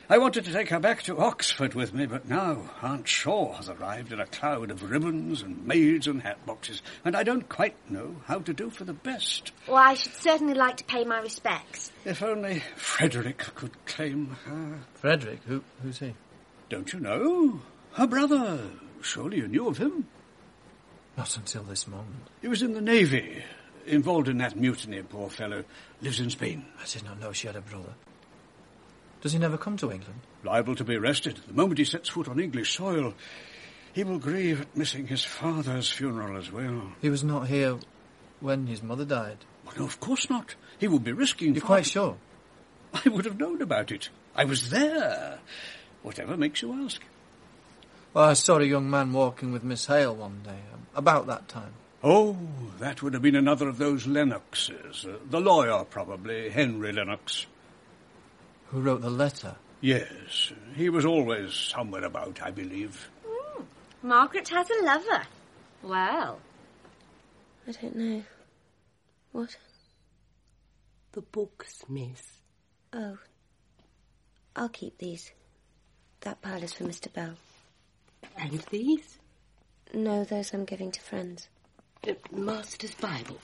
Speaker 18: I wanted to take her back to Oxford with me, but now Aunt Shaw has arrived in a cloud of ribbons and maids and hat boxes, and I don't quite know how to do for the best.
Speaker 16: Well, I should certainly like to pay my respects.
Speaker 18: If only Frederick could claim her.
Speaker 14: Frederick? Who's he?
Speaker 18: Don't you know? Her brother. Surely you knew of him?
Speaker 14: Not until this moment.
Speaker 18: He was in the Navy, involved in that mutiny, poor fellow. Lives in Spain.
Speaker 14: I did not know she had a brother. Does he never come to England?
Speaker 18: Liable to be arrested. The moment he sets foot on English soil, he will grieve at missing his father's funeral as well.
Speaker 14: He was not here when his mother died?
Speaker 18: Well, no, of course not. He would be risking...
Speaker 14: You're quite sure?
Speaker 18: I would have known about it. I was there. Whatever makes you ask.
Speaker 14: Well, I saw a young man walking with Miss Hale one day, about that time.
Speaker 18: Oh, that would have been another of those Lennoxes. The lawyer, probably, Henry Lennox.
Speaker 14: Who wrote the letter?
Speaker 18: Yes, he was always somewhere about, I believe.
Speaker 16: Margaret has a lover. Well.
Speaker 2: I don't know. What?
Speaker 3: The books, miss.
Speaker 2: Oh. I'll keep these. That pile is for Mr. Bell.
Speaker 3: And these?
Speaker 2: No, those I'm giving to friends.
Speaker 3: Master's Bible.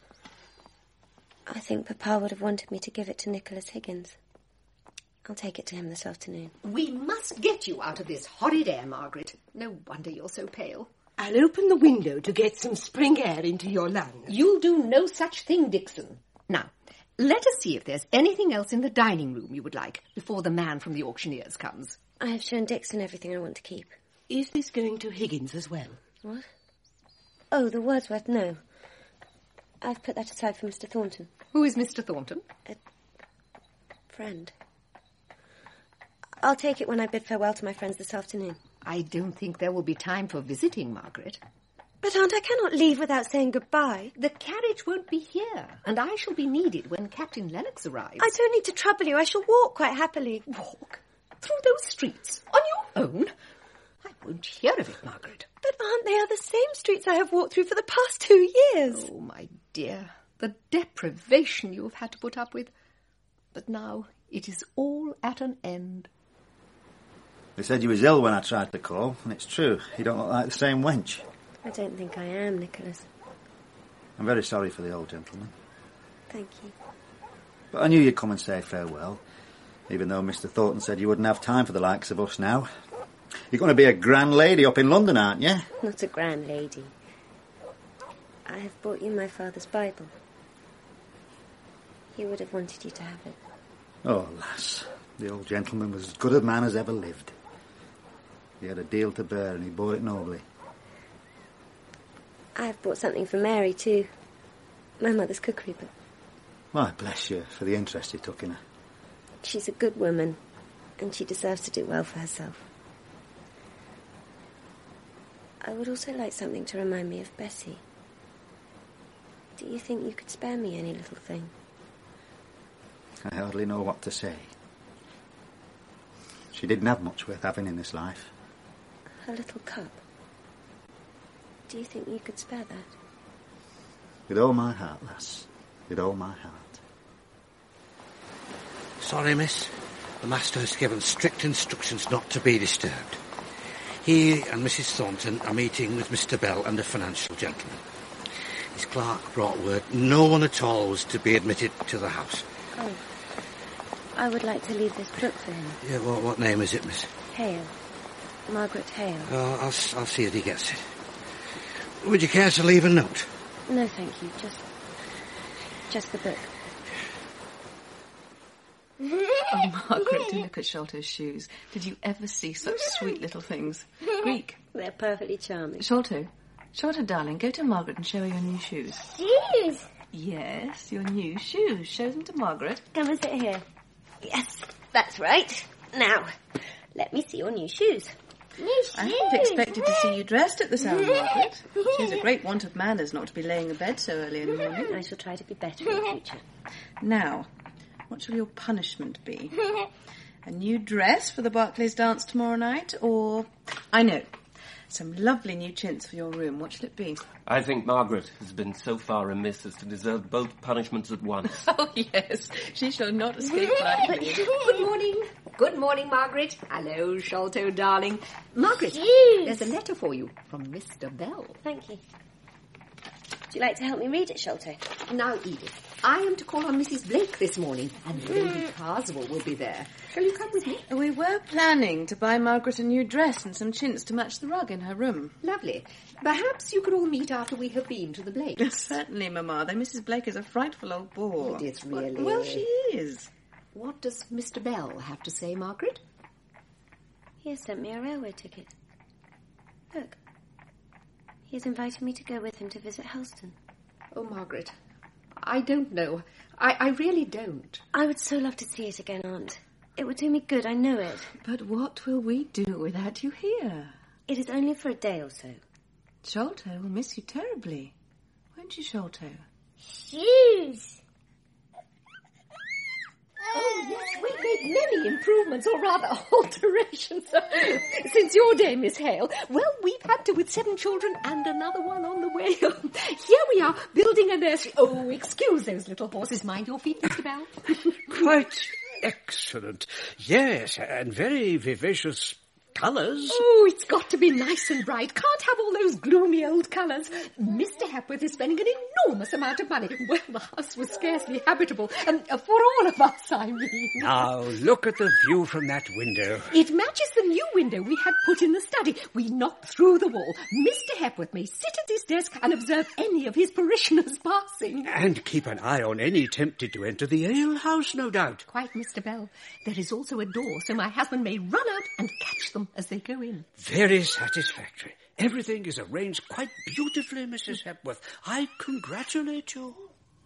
Speaker 2: I think Papa would have wanted me to give it to Nicholas Higgins. I'll take it to him this afternoon.
Speaker 3: We must get you out of this horrid air, Margaret. No wonder you're so pale. I'll open the window to get some spring air into your lungs.
Speaker 20: You'll do no such thing, Dixon. Now, let us see if there's anything else in the dining room you would like before the man from the auctioneers comes.
Speaker 2: I have shown Dixon everything I want to keep.
Speaker 3: Is this going to Higgins as well?
Speaker 2: What? Oh, the Wordsworth, no. I've put that aside for Mr. Thornton.
Speaker 20: Who is Mr. Thornton?
Speaker 2: A friend. I'll take it when I bid farewell to my friends this afternoon.
Speaker 20: I don't think there will be time for visiting, Margaret.
Speaker 2: But, Aunt, I cannot leave without saying goodbye.
Speaker 20: The carriage won't be here, and I shall be needed when Captain Lennox arrives.
Speaker 2: I don't need to trouble you. I shall walk quite happily.
Speaker 20: Walk? Through those streets? On your own? I won't hear of it, Margaret.
Speaker 2: But, Aunt, they are the same streets I have walked through for the past 2 years.
Speaker 20: Oh, my dear, the deprivation you have had to put up with. But now it is all at an end.
Speaker 11: They said you was ill when I tried to call, and it's true. You don't look like the same wench.
Speaker 2: I don't think I am, Nicholas.
Speaker 11: I'm very sorry for the old gentleman.
Speaker 2: Thank you.
Speaker 11: But I knew you'd come and say farewell, even though Mr. Thornton said you wouldn't have time for the likes of us now. You're going to be a grand lady up in London, aren't you?
Speaker 2: Not a grand lady. I have brought you my father's Bible. He would have wanted you to have it.
Speaker 11: Oh, lass, the old gentleman was as good a man as ever lived. He had a deal to bear and he bore it nobly.
Speaker 2: I have brought something for Mary, too. My mother's cookery book.
Speaker 11: Why, bless you, for the interest you took in her.
Speaker 2: She's a good woman, and she deserves to do well for herself. I would also like something to remind me of Bessie. Do you think you could spare me any little thing?
Speaker 11: I hardly know what to say. She didn't have much worth having in this life.
Speaker 2: Her little cup. Do you think you could spare that?
Speaker 11: With all my heart, lass. With all my heart.
Speaker 4: Sorry, miss. The master has given strict instructions not to be disturbed. He and Mrs. Thornton are meeting with Mr. Bell and a financial gentleman. His clerk brought word no one at all was to be admitted to the house.
Speaker 2: Oh. I would like to leave this book for him.
Speaker 4: Yeah, what name is it, miss?
Speaker 2: Hale. Margaret Hale.
Speaker 4: I'll see that he gets it. Would you care to leave a note?
Speaker 2: No, thank you. Just the book.
Speaker 19: Oh, Margaret, do look at Sholto's shoes. Did you ever see such sweet little things? Greek.
Speaker 2: They're perfectly charming.
Speaker 19: Sholto, darling, go to Margaret and show her your new shoes.
Speaker 6: Shoes?
Speaker 19: Yes, your new shoes. Show them to Margaret.
Speaker 2: Come and sit here. Yes, that's right. Now, let me see your new shoes.
Speaker 6: New shoes?
Speaker 19: I hadn't expected to see you dressed at this hour, Margaret. It is a great want of manners not to be laying abed so early in the morning.
Speaker 2: I shall try to be better in the future.
Speaker 19: Now, what shall your punishment be? A new dress for the Barclays dance tomorrow night, or... I know, some lovely new chintz for your room. What shall it be?
Speaker 17: I think Margaret has been so far amiss as to deserve both punishments at once.
Speaker 19: Oh, yes, she shall not escape lightly.
Speaker 20: Good morning. Good morning, Margaret. Hello, Sholto, darling. Margaret,
Speaker 2: Jeez.
Speaker 20: there's a letter for you from Mr. Bell.
Speaker 2: Thank you. Would you like to help me read it, Sholto?
Speaker 20: Now, Edith, I am to call on Mrs. Blake this morning, and Lady Carswell will be there. Shall you come with me?
Speaker 19: We were planning to buy Margaret a new dress and some chintz to match the rug in her room.
Speaker 20: Lovely. Perhaps you could all meet after we have been to the Blakes.
Speaker 19: Certainly, Mamma, though Mrs. Blake is a frightful old bore.
Speaker 20: It is really.
Speaker 19: Well, she is.
Speaker 20: What does Mr. Bell have to say, Margaret?
Speaker 2: He has sent me a railway ticket. Look. He has invited me to go with him to visit Helston.
Speaker 20: Oh, Margaret, I don't know. I really don't.
Speaker 2: I would so love to see it again, Aunt. It would do me good, I know it.
Speaker 19: But what will we do without you here?
Speaker 2: It is only for a day or so.
Speaker 19: Sholto will miss you terribly. Won't you, Sholto?
Speaker 6: Shoes!
Speaker 20: Oh, yes, we've made many improvements, or rather alterations, since your day, Miss Hale. Well, we've had to with 7 children and another one on the way. Here we are, building a nursery. Oh, excuse those little horses. Mind your feet, Mr. Bell.
Speaker 15: Quite excellent. Yes, and very vivacious colours.
Speaker 20: Oh, it's got to be nice and bright. Can't have all those gloomy old colours. Mr. Hepworth is spending an enormous amount of money. Well, the house was scarcely habitable. For all of us, I mean.
Speaker 15: Now, look at the view from that window.
Speaker 20: It matches the new window we had put in the study. We knocked through the wall. Mr. Hepworth may sit at his desk and observe any of his parishioners passing.
Speaker 15: And keep an eye on any tempted to enter the alehouse, no doubt.
Speaker 20: Quite, Mr. Bell. There is also a door, so my husband may run out and catch them as they go in.
Speaker 15: Very satisfactory. Everything is arranged quite beautifully, Mrs. Hepworth. I congratulate you.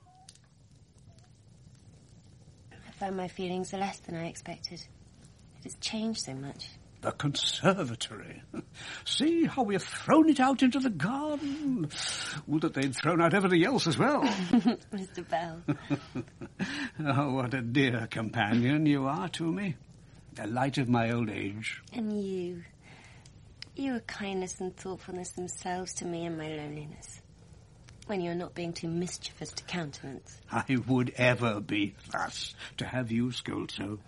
Speaker 2: I found my feelings are less than I expected. It has changed so much.
Speaker 18: The conservatory. See how we have thrown it out into the garden. Would that they'd thrown out everything else as well.
Speaker 2: Mr. Bell.
Speaker 18: Oh, what a dear companion you are to me. The light of my old age.
Speaker 2: And you. Your kindness and thoughtfulness themselves to me in my loneliness. When you're not being too mischievous to countenance.
Speaker 18: I would ever be thus, to have you scold so.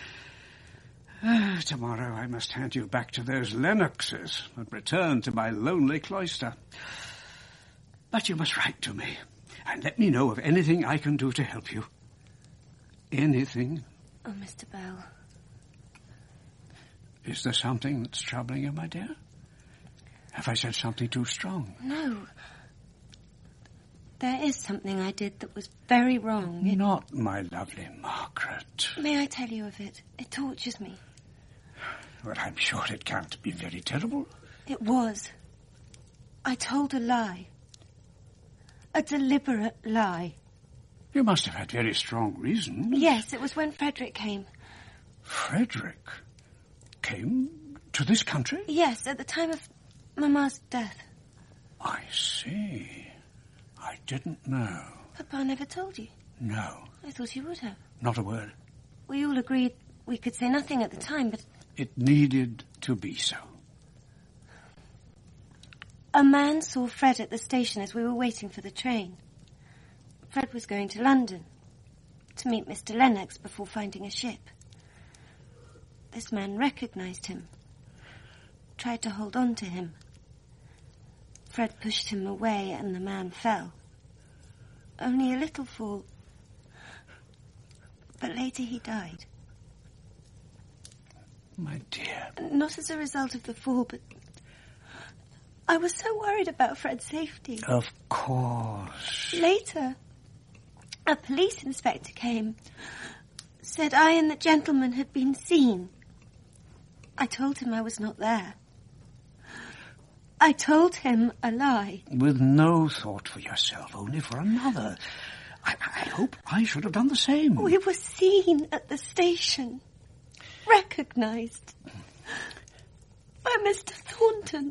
Speaker 18: Tomorrow I must hand you back to those Lennoxes and return to my lonely cloister. But you must write to me, and let me know of anything I can do to help you. Anything.
Speaker 2: Oh, Mr. Bell.
Speaker 18: Is there something that's troubling you, my dear? Have I said something too strong?
Speaker 2: No. There is something I did that was very wrong.
Speaker 18: Not my lovely Margaret.
Speaker 2: May I tell you of it? It tortures me.
Speaker 18: Well, I'm sure it can't be very terrible.
Speaker 2: It was. I told a lie. A deliberate lie.
Speaker 18: You must have had very strong reasons.
Speaker 2: Yes, it was when Frederick came.
Speaker 18: Frederick came to this country?
Speaker 2: Yes, at the time of Mamma's death.
Speaker 18: I see. I didn't know.
Speaker 2: Papa never told you?
Speaker 18: No.
Speaker 2: I thought he would have.
Speaker 18: Not a word.
Speaker 2: We all agreed we could say nothing at the time, but...
Speaker 18: It needed to be so.
Speaker 2: A man saw Fred at the station as we were waiting for the train. Fred was going to London to meet Mr. Lennox before finding a ship. This man recognised him, tried to hold on to him. Fred pushed him away and the man fell. Only a little fall. But later he died.
Speaker 18: My dear.
Speaker 2: Not as a result of the fall, but I was so worried about Fred's safety.
Speaker 18: Of course.
Speaker 2: Later, a police inspector came, said I and the gentleman had been seen. I told him I was not there. I told him a lie.
Speaker 18: With no thought for yourself, only for another. I hope I should have done the same.
Speaker 2: We were seen at the station. Recognised. By Mr. Thornton.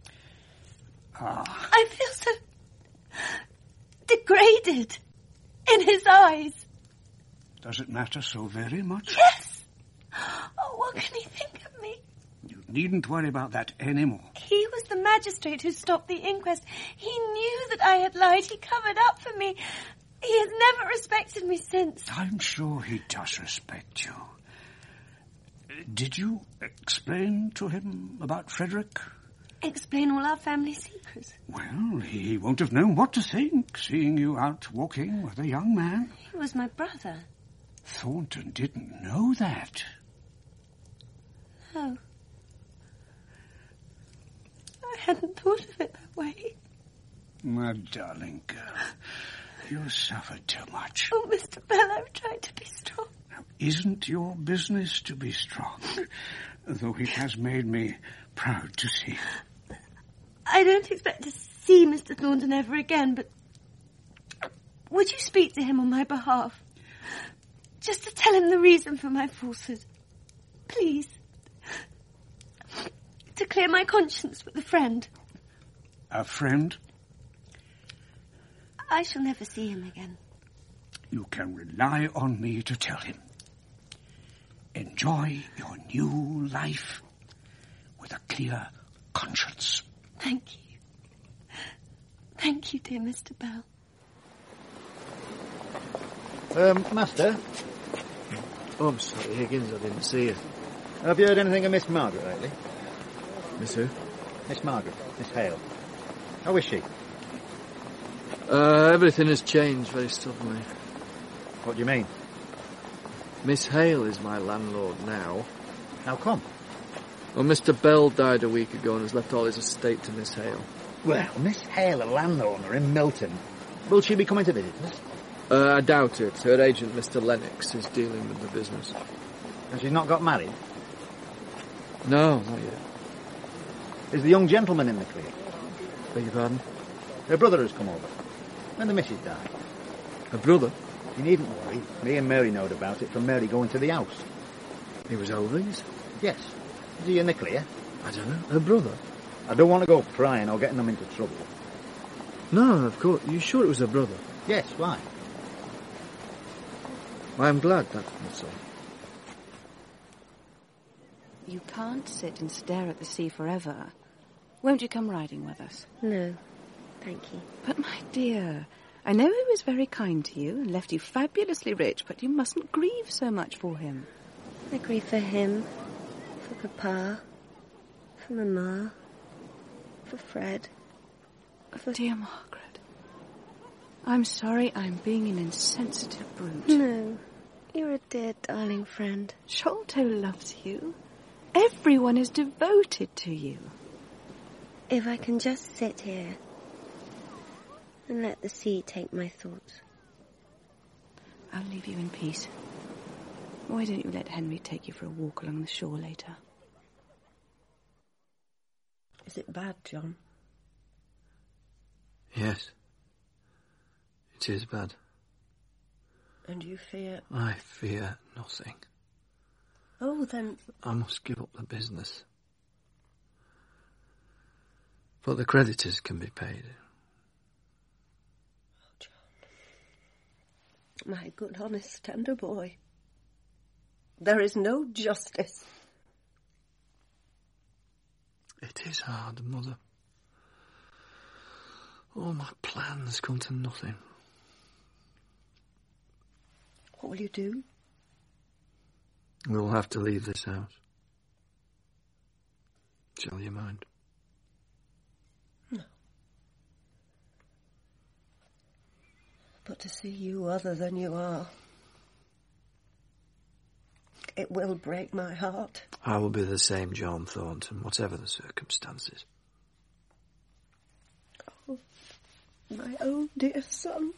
Speaker 2: I feel so degraded in his eyes.
Speaker 18: Does it matter so very much?
Speaker 2: Yes. Oh, what can he think of me?
Speaker 18: You needn't worry about that anymore.
Speaker 2: He was the magistrate who stopped the inquest. He knew that I had lied. He covered up for me. He has never respected me since.
Speaker 18: I'm sure he does respect you. Did you explain to him about Frederick?
Speaker 2: Explain all our family secrets.
Speaker 18: Well, he won't have known what to think, seeing you out walking with a young man.
Speaker 2: He was my brother.
Speaker 18: Thornton didn't know that.
Speaker 2: No. I hadn't thought of it that way.
Speaker 18: My darling girl, you suffered too much.
Speaker 2: Oh, Mr. Bell, I've tried to be strong.
Speaker 18: Now, isn't your business to be strong? Though it has made me proud to see you.
Speaker 2: I don't expect to see Mr. Thornton ever again, but would you speak to him on my behalf? Just to tell him the reason for my falsehood. Please. To clear my conscience with a friend.
Speaker 18: A friend?
Speaker 2: I shall never see him again.
Speaker 18: You can rely on me to tell him. Enjoy your new life with a clear conscience.
Speaker 2: Thank you. Thank you, dear Mr. Bell.
Speaker 11: Master?
Speaker 14: Oh, I'm sorry, Higgins, I didn't see you.
Speaker 11: Have you heard anything of Miss Margaret lately?
Speaker 14: Miss who?
Speaker 11: Miss Margaret, Miss Hale. How is she?
Speaker 14: Everything has changed very suddenly.
Speaker 11: What do you mean?
Speaker 14: Miss Hale is my landlord now.
Speaker 11: How come?
Speaker 14: Well, Mr. Bell died a week ago and has left all his estate to Miss Hale.
Speaker 11: Well, Miss Hale, a landowner in Milton. Will she be coming to visit us?
Speaker 14: I doubt it. Her agent, Mr. Lennox, is dealing with the business.
Speaker 11: And she's not got married?
Speaker 14: No, not yet.
Speaker 11: Is the young gentleman in the clear?
Speaker 14: Beg your pardon?
Speaker 11: Her brother has come over. When the missus died.
Speaker 14: Her brother?
Speaker 11: You needn't worry. Me and Mary knowed about it from Mary going to the house.
Speaker 14: He was over these?
Speaker 11: Yes. Is he in the clear?
Speaker 14: I don't know. Her brother?
Speaker 11: I don't want to go prying or getting them into trouble.
Speaker 14: No, of course. You sure it was her brother?
Speaker 11: Yes, why?
Speaker 14: I'm glad that's all.
Speaker 19: You can't sit and stare at the sea forever. Won't you come riding with us?
Speaker 2: No, thank you.
Speaker 19: But, my dear, I know he was very kind to you and left you fabulously rich, but you mustn't grieve so much for him.
Speaker 2: I grieve for him, for Papa, for Mama, for Fred, for...
Speaker 19: Dear Margaret, I'm sorry I'm being an insensitive brute.
Speaker 2: No, you're a dear, darling friend.
Speaker 19: Sholto loves you. Everyone is devoted to you.
Speaker 2: If I can just sit here and let the sea take my thoughts.
Speaker 19: I'll leave you in peace. Why don't you let Henry take you for a walk along the shore later?
Speaker 10: Is it bad, John?
Speaker 14: Yes. It is bad.
Speaker 10: And you fear...
Speaker 14: I fear nothing.
Speaker 10: Oh, then...
Speaker 14: I must give up the business. But the creditors can be paid.
Speaker 10: Oh, John. My good, honest, tender boy. There is no justice.
Speaker 14: It is hard, Mother. All my plans come to nothing.
Speaker 10: What will you do?
Speaker 14: We'll have to leave this house. Shall you mind?
Speaker 10: No. But to see you other than you are, it will break my heart.
Speaker 14: I will be the same John Thornton, whatever the circumstances.
Speaker 10: Oh, my own dear son.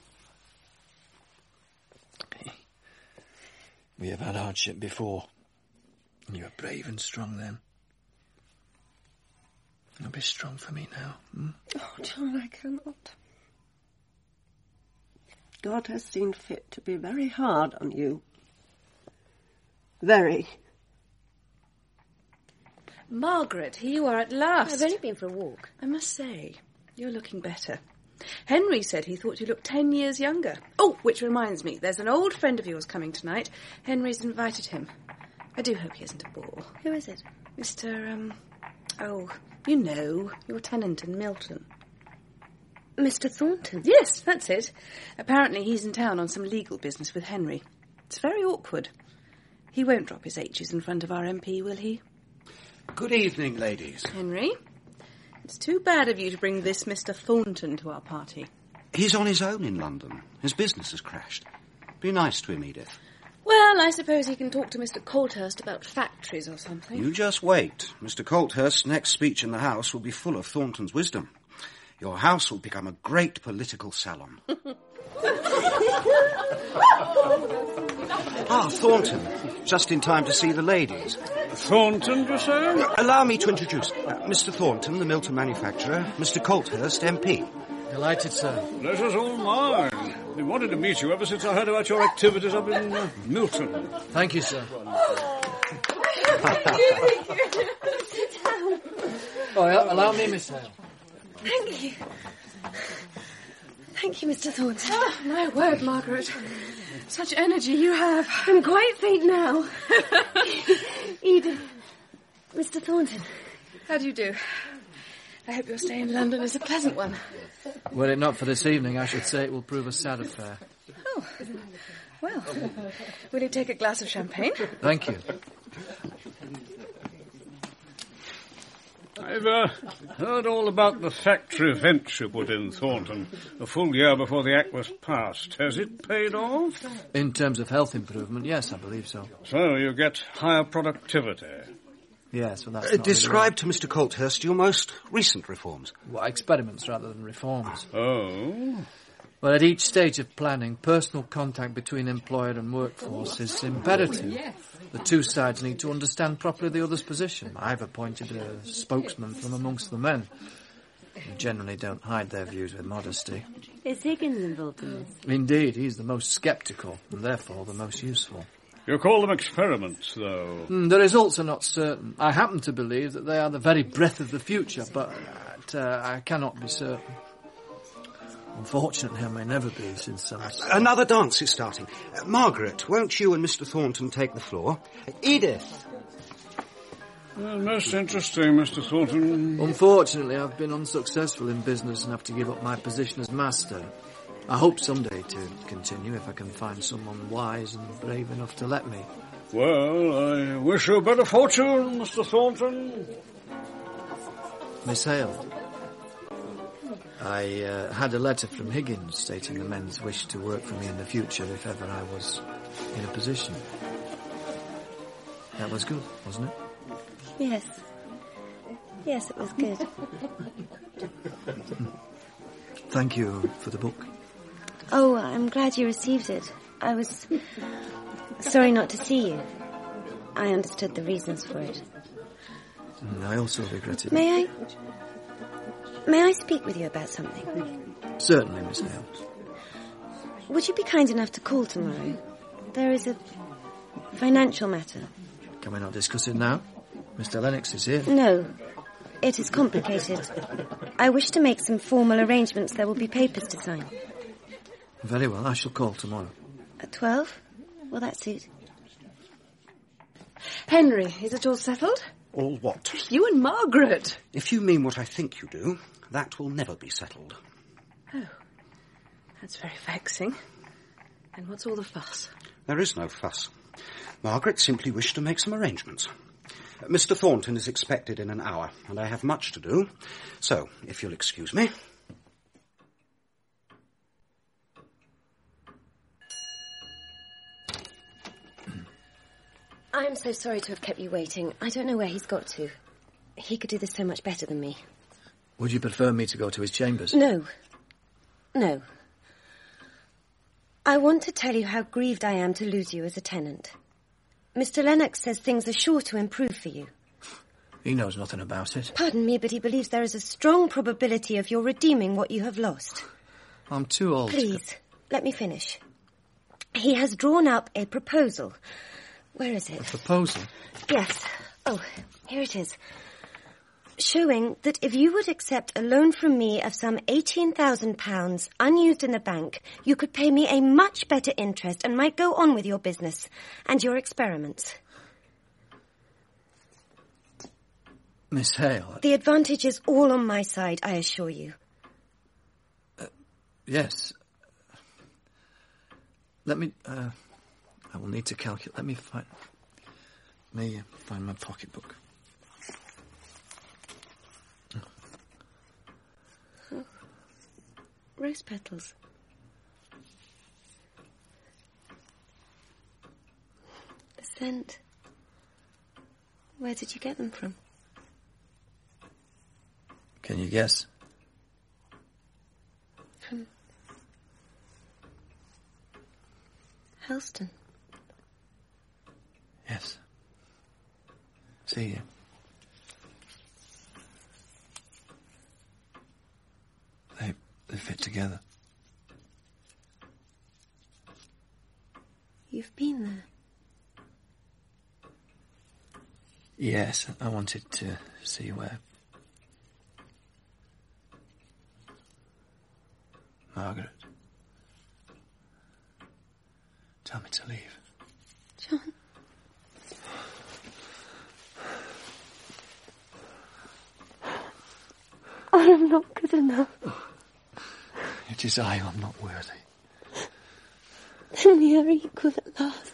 Speaker 14: We have had hardship before. And you were brave and strong then. You'll be strong for me now. Hmm?
Speaker 10: Oh, John, I cannot. God has seen fit to be very hard on you. Very.
Speaker 19: Margaret, here you are at last.
Speaker 16: I've only been for a walk.
Speaker 19: I must say, you're looking better. Henry said he thought you looked 10 years younger. Oh, which reminds me, there's an old friend of yours coming tonight. Henry's invited him. I do hope he isn't a bore.
Speaker 2: Who is it?
Speaker 19: Mr. Oh, you know, your tenant in Milton.
Speaker 2: Mr. Thornton?
Speaker 19: Yes, that's it. Apparently he's in town on some legal business with Henry. It's very awkward. He won't drop his H's in front of our MP, will he?
Speaker 8: Good evening, ladies.
Speaker 19: Henry, it's too bad of you to bring this Mr. Thornton to our party.
Speaker 8: He's on his own in London. His business has crashed. Be nice to him, Edith.
Speaker 19: Well, I suppose he can talk to Mr. Colthurst about factories or something.
Speaker 8: You just wait. Mr. Colthurst's next speech in the House will be full of Thornton's wisdom. Your house will become a great political salon. Thornton. Just in time to see the ladies.
Speaker 18: Thornton, you say?
Speaker 8: Allow me to introduce Mr. Thornton, the Milton manufacturer, Mr. Colthurst, MP.
Speaker 14: Delighted, sir.
Speaker 18: Pleasure's all mine. We wanted to meet you ever since I heard about your activities up in Milton.
Speaker 14: Thank you, sir.
Speaker 16: Sit down.
Speaker 14: Oh, allow me, Miss Hale.
Speaker 16: Thank you. Thank you, Mr. Thornton. Oh, my word, Margaret. Such energy you have. I'm quite faint now. Edith. Mr. Thornton. How do you do? I hope your stay in London is a pleasant one.
Speaker 14: Were it not for this evening, I should say it will prove a sad affair.
Speaker 19: Oh, well, will you take a glass of champagne?
Speaker 14: Thank you.
Speaker 18: I've heard all about the factory venture you put in Thornton a full year before the Act was passed. Has it paid off?
Speaker 14: In terms of health improvement, yes, I believe so.
Speaker 18: So you get higher productivity?
Speaker 14: Yes, well, that's not
Speaker 8: describe to Mr. Colthurst your most recent reforms.
Speaker 14: Well, experiments rather than reforms.
Speaker 18: Oh?
Speaker 14: Well, at each stage of planning, personal contact between employer and workforce is imperative. The two sides need to understand properly the other's position. I've appointed a spokesman from amongst the men, who generally don't hide their views with modesty.
Speaker 2: Is Higgins involved in this?
Speaker 14: Indeed, he's the most sceptical, and therefore the most useful.
Speaker 18: You call them experiments, though?
Speaker 14: The results are not certain. I happen to believe that they are the very breath of the future, but I cannot be certain. Unfortunately, I may never be, since
Speaker 8: Another dance is starting. Margaret, won't you and Mr. Thornton take the floor? Edith!
Speaker 18: Well, most interesting, Mr. Thornton.
Speaker 14: Unfortunately, I've been unsuccessful in business and have to give up my position as master. I hope someday to continue if I can find someone wise and brave enough to let me.
Speaker 18: Well, I wish you better fortune, Mr. Thornton.
Speaker 14: Miss Hale, I had a letter from Higgins stating the men's wish to work for me in the future if ever I was in a position. That was good, wasn't it?
Speaker 2: Yes. Yes, it was good.
Speaker 14: Thank you for the book.
Speaker 2: Oh, I'm glad you received it. I was sorry not to see you. I understood the reasons for it.
Speaker 14: I also regretted
Speaker 2: May I speak with you about something?
Speaker 14: Certainly, Miss Hale.
Speaker 2: Would you be kind enough to call tomorrow? There is a financial matter.
Speaker 14: Can we not discuss it now? Mr. Lennox is here.
Speaker 2: No. It is complicated. I wish to make some formal arrangements. There will be papers to sign.
Speaker 14: Very well, I shall call tomorrow.
Speaker 2: At 12? Will that suit?
Speaker 19: Henry, is it all settled?
Speaker 8: All what?
Speaker 19: You and Margaret.
Speaker 8: If you mean what I think you do, that will never be settled.
Speaker 19: Oh, that's very vexing. And what's all the fuss?
Speaker 8: There is no fuss. Margaret simply wished to make some arrangements. Mr. Thornton is expected in an hour, and I have much to do. So, if you'll excuse me...
Speaker 2: I'm so sorry to have kept you waiting. I don't know where he's got to. He could do this so much better than me.
Speaker 14: Would you prefer me to go to his chambers?
Speaker 2: No. No. I want to tell you how grieved I am to lose you as a tenant. Mr. Lennox says things are sure to improve for you.
Speaker 14: He knows nothing about it.
Speaker 2: Pardon me, but he believes there is a strong probability of your redeeming what you have lost.
Speaker 14: I'm too old.
Speaker 2: Please, let me finish. He has drawn up a proposal. Where is it?
Speaker 14: A proposal?
Speaker 2: Yes. Oh, here it is. Showing that if you would accept a loan from me of some £18,000 unused in the bank, you could pay me a much better interest and might go on with your business and your experiments.
Speaker 14: Miss Hale...
Speaker 2: The advantage is all on my side, I assure you.
Speaker 14: Yes. Let me... I will need to calculate. Let me find...
Speaker 9: me find my pocketbook.
Speaker 2: Oh. Rose petals. The scent. Where did you get them from?
Speaker 9: Can you guess?
Speaker 2: From Helston.
Speaker 9: Yes. See you. They fit together.
Speaker 2: You've been there.
Speaker 9: Yes, I wanted to see where. Margaret. Tell me to leave.
Speaker 2: John. I'm not good enough.
Speaker 9: It is I who am not worthy.
Speaker 2: Then we are equal at last.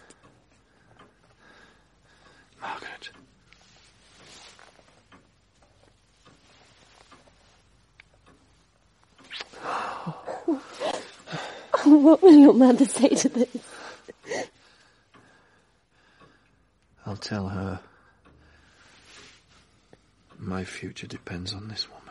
Speaker 9: Margaret.
Speaker 2: What will your mother say to this?
Speaker 9: I'll tell her. My future depends on this woman.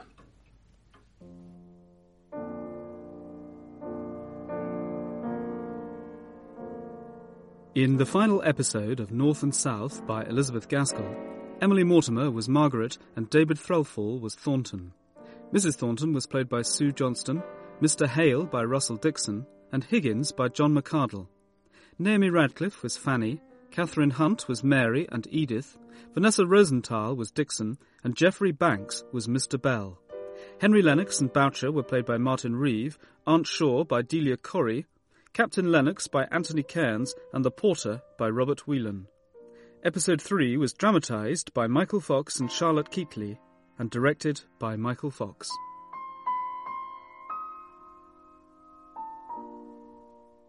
Speaker 1: In the final episode of North and South by Elizabeth Gaskell, Emily Mortimer was Margaret and David Threlfall was Thornton. Mrs. Thornton was played by Sue Johnston, Mr. Hale by Russell Dixon, and Higgins by John McArdle. Naomi Radcliffe was Fanny, Catherine Hunt was Mary and Edith, Vanessa Rosenthal was Dixon, and Geoffrey Banks was Mr. Bell. Henry Lennox and Boucher were played by Martin Reeve, Aunt Shaw by Delia Corrie, Captain Lennox by Anthony Cairns, and The Porter by Robert Whelan. Episode 3 was dramatised by Michael Fox and Charlotte Keatley, and directed by Michael Fox.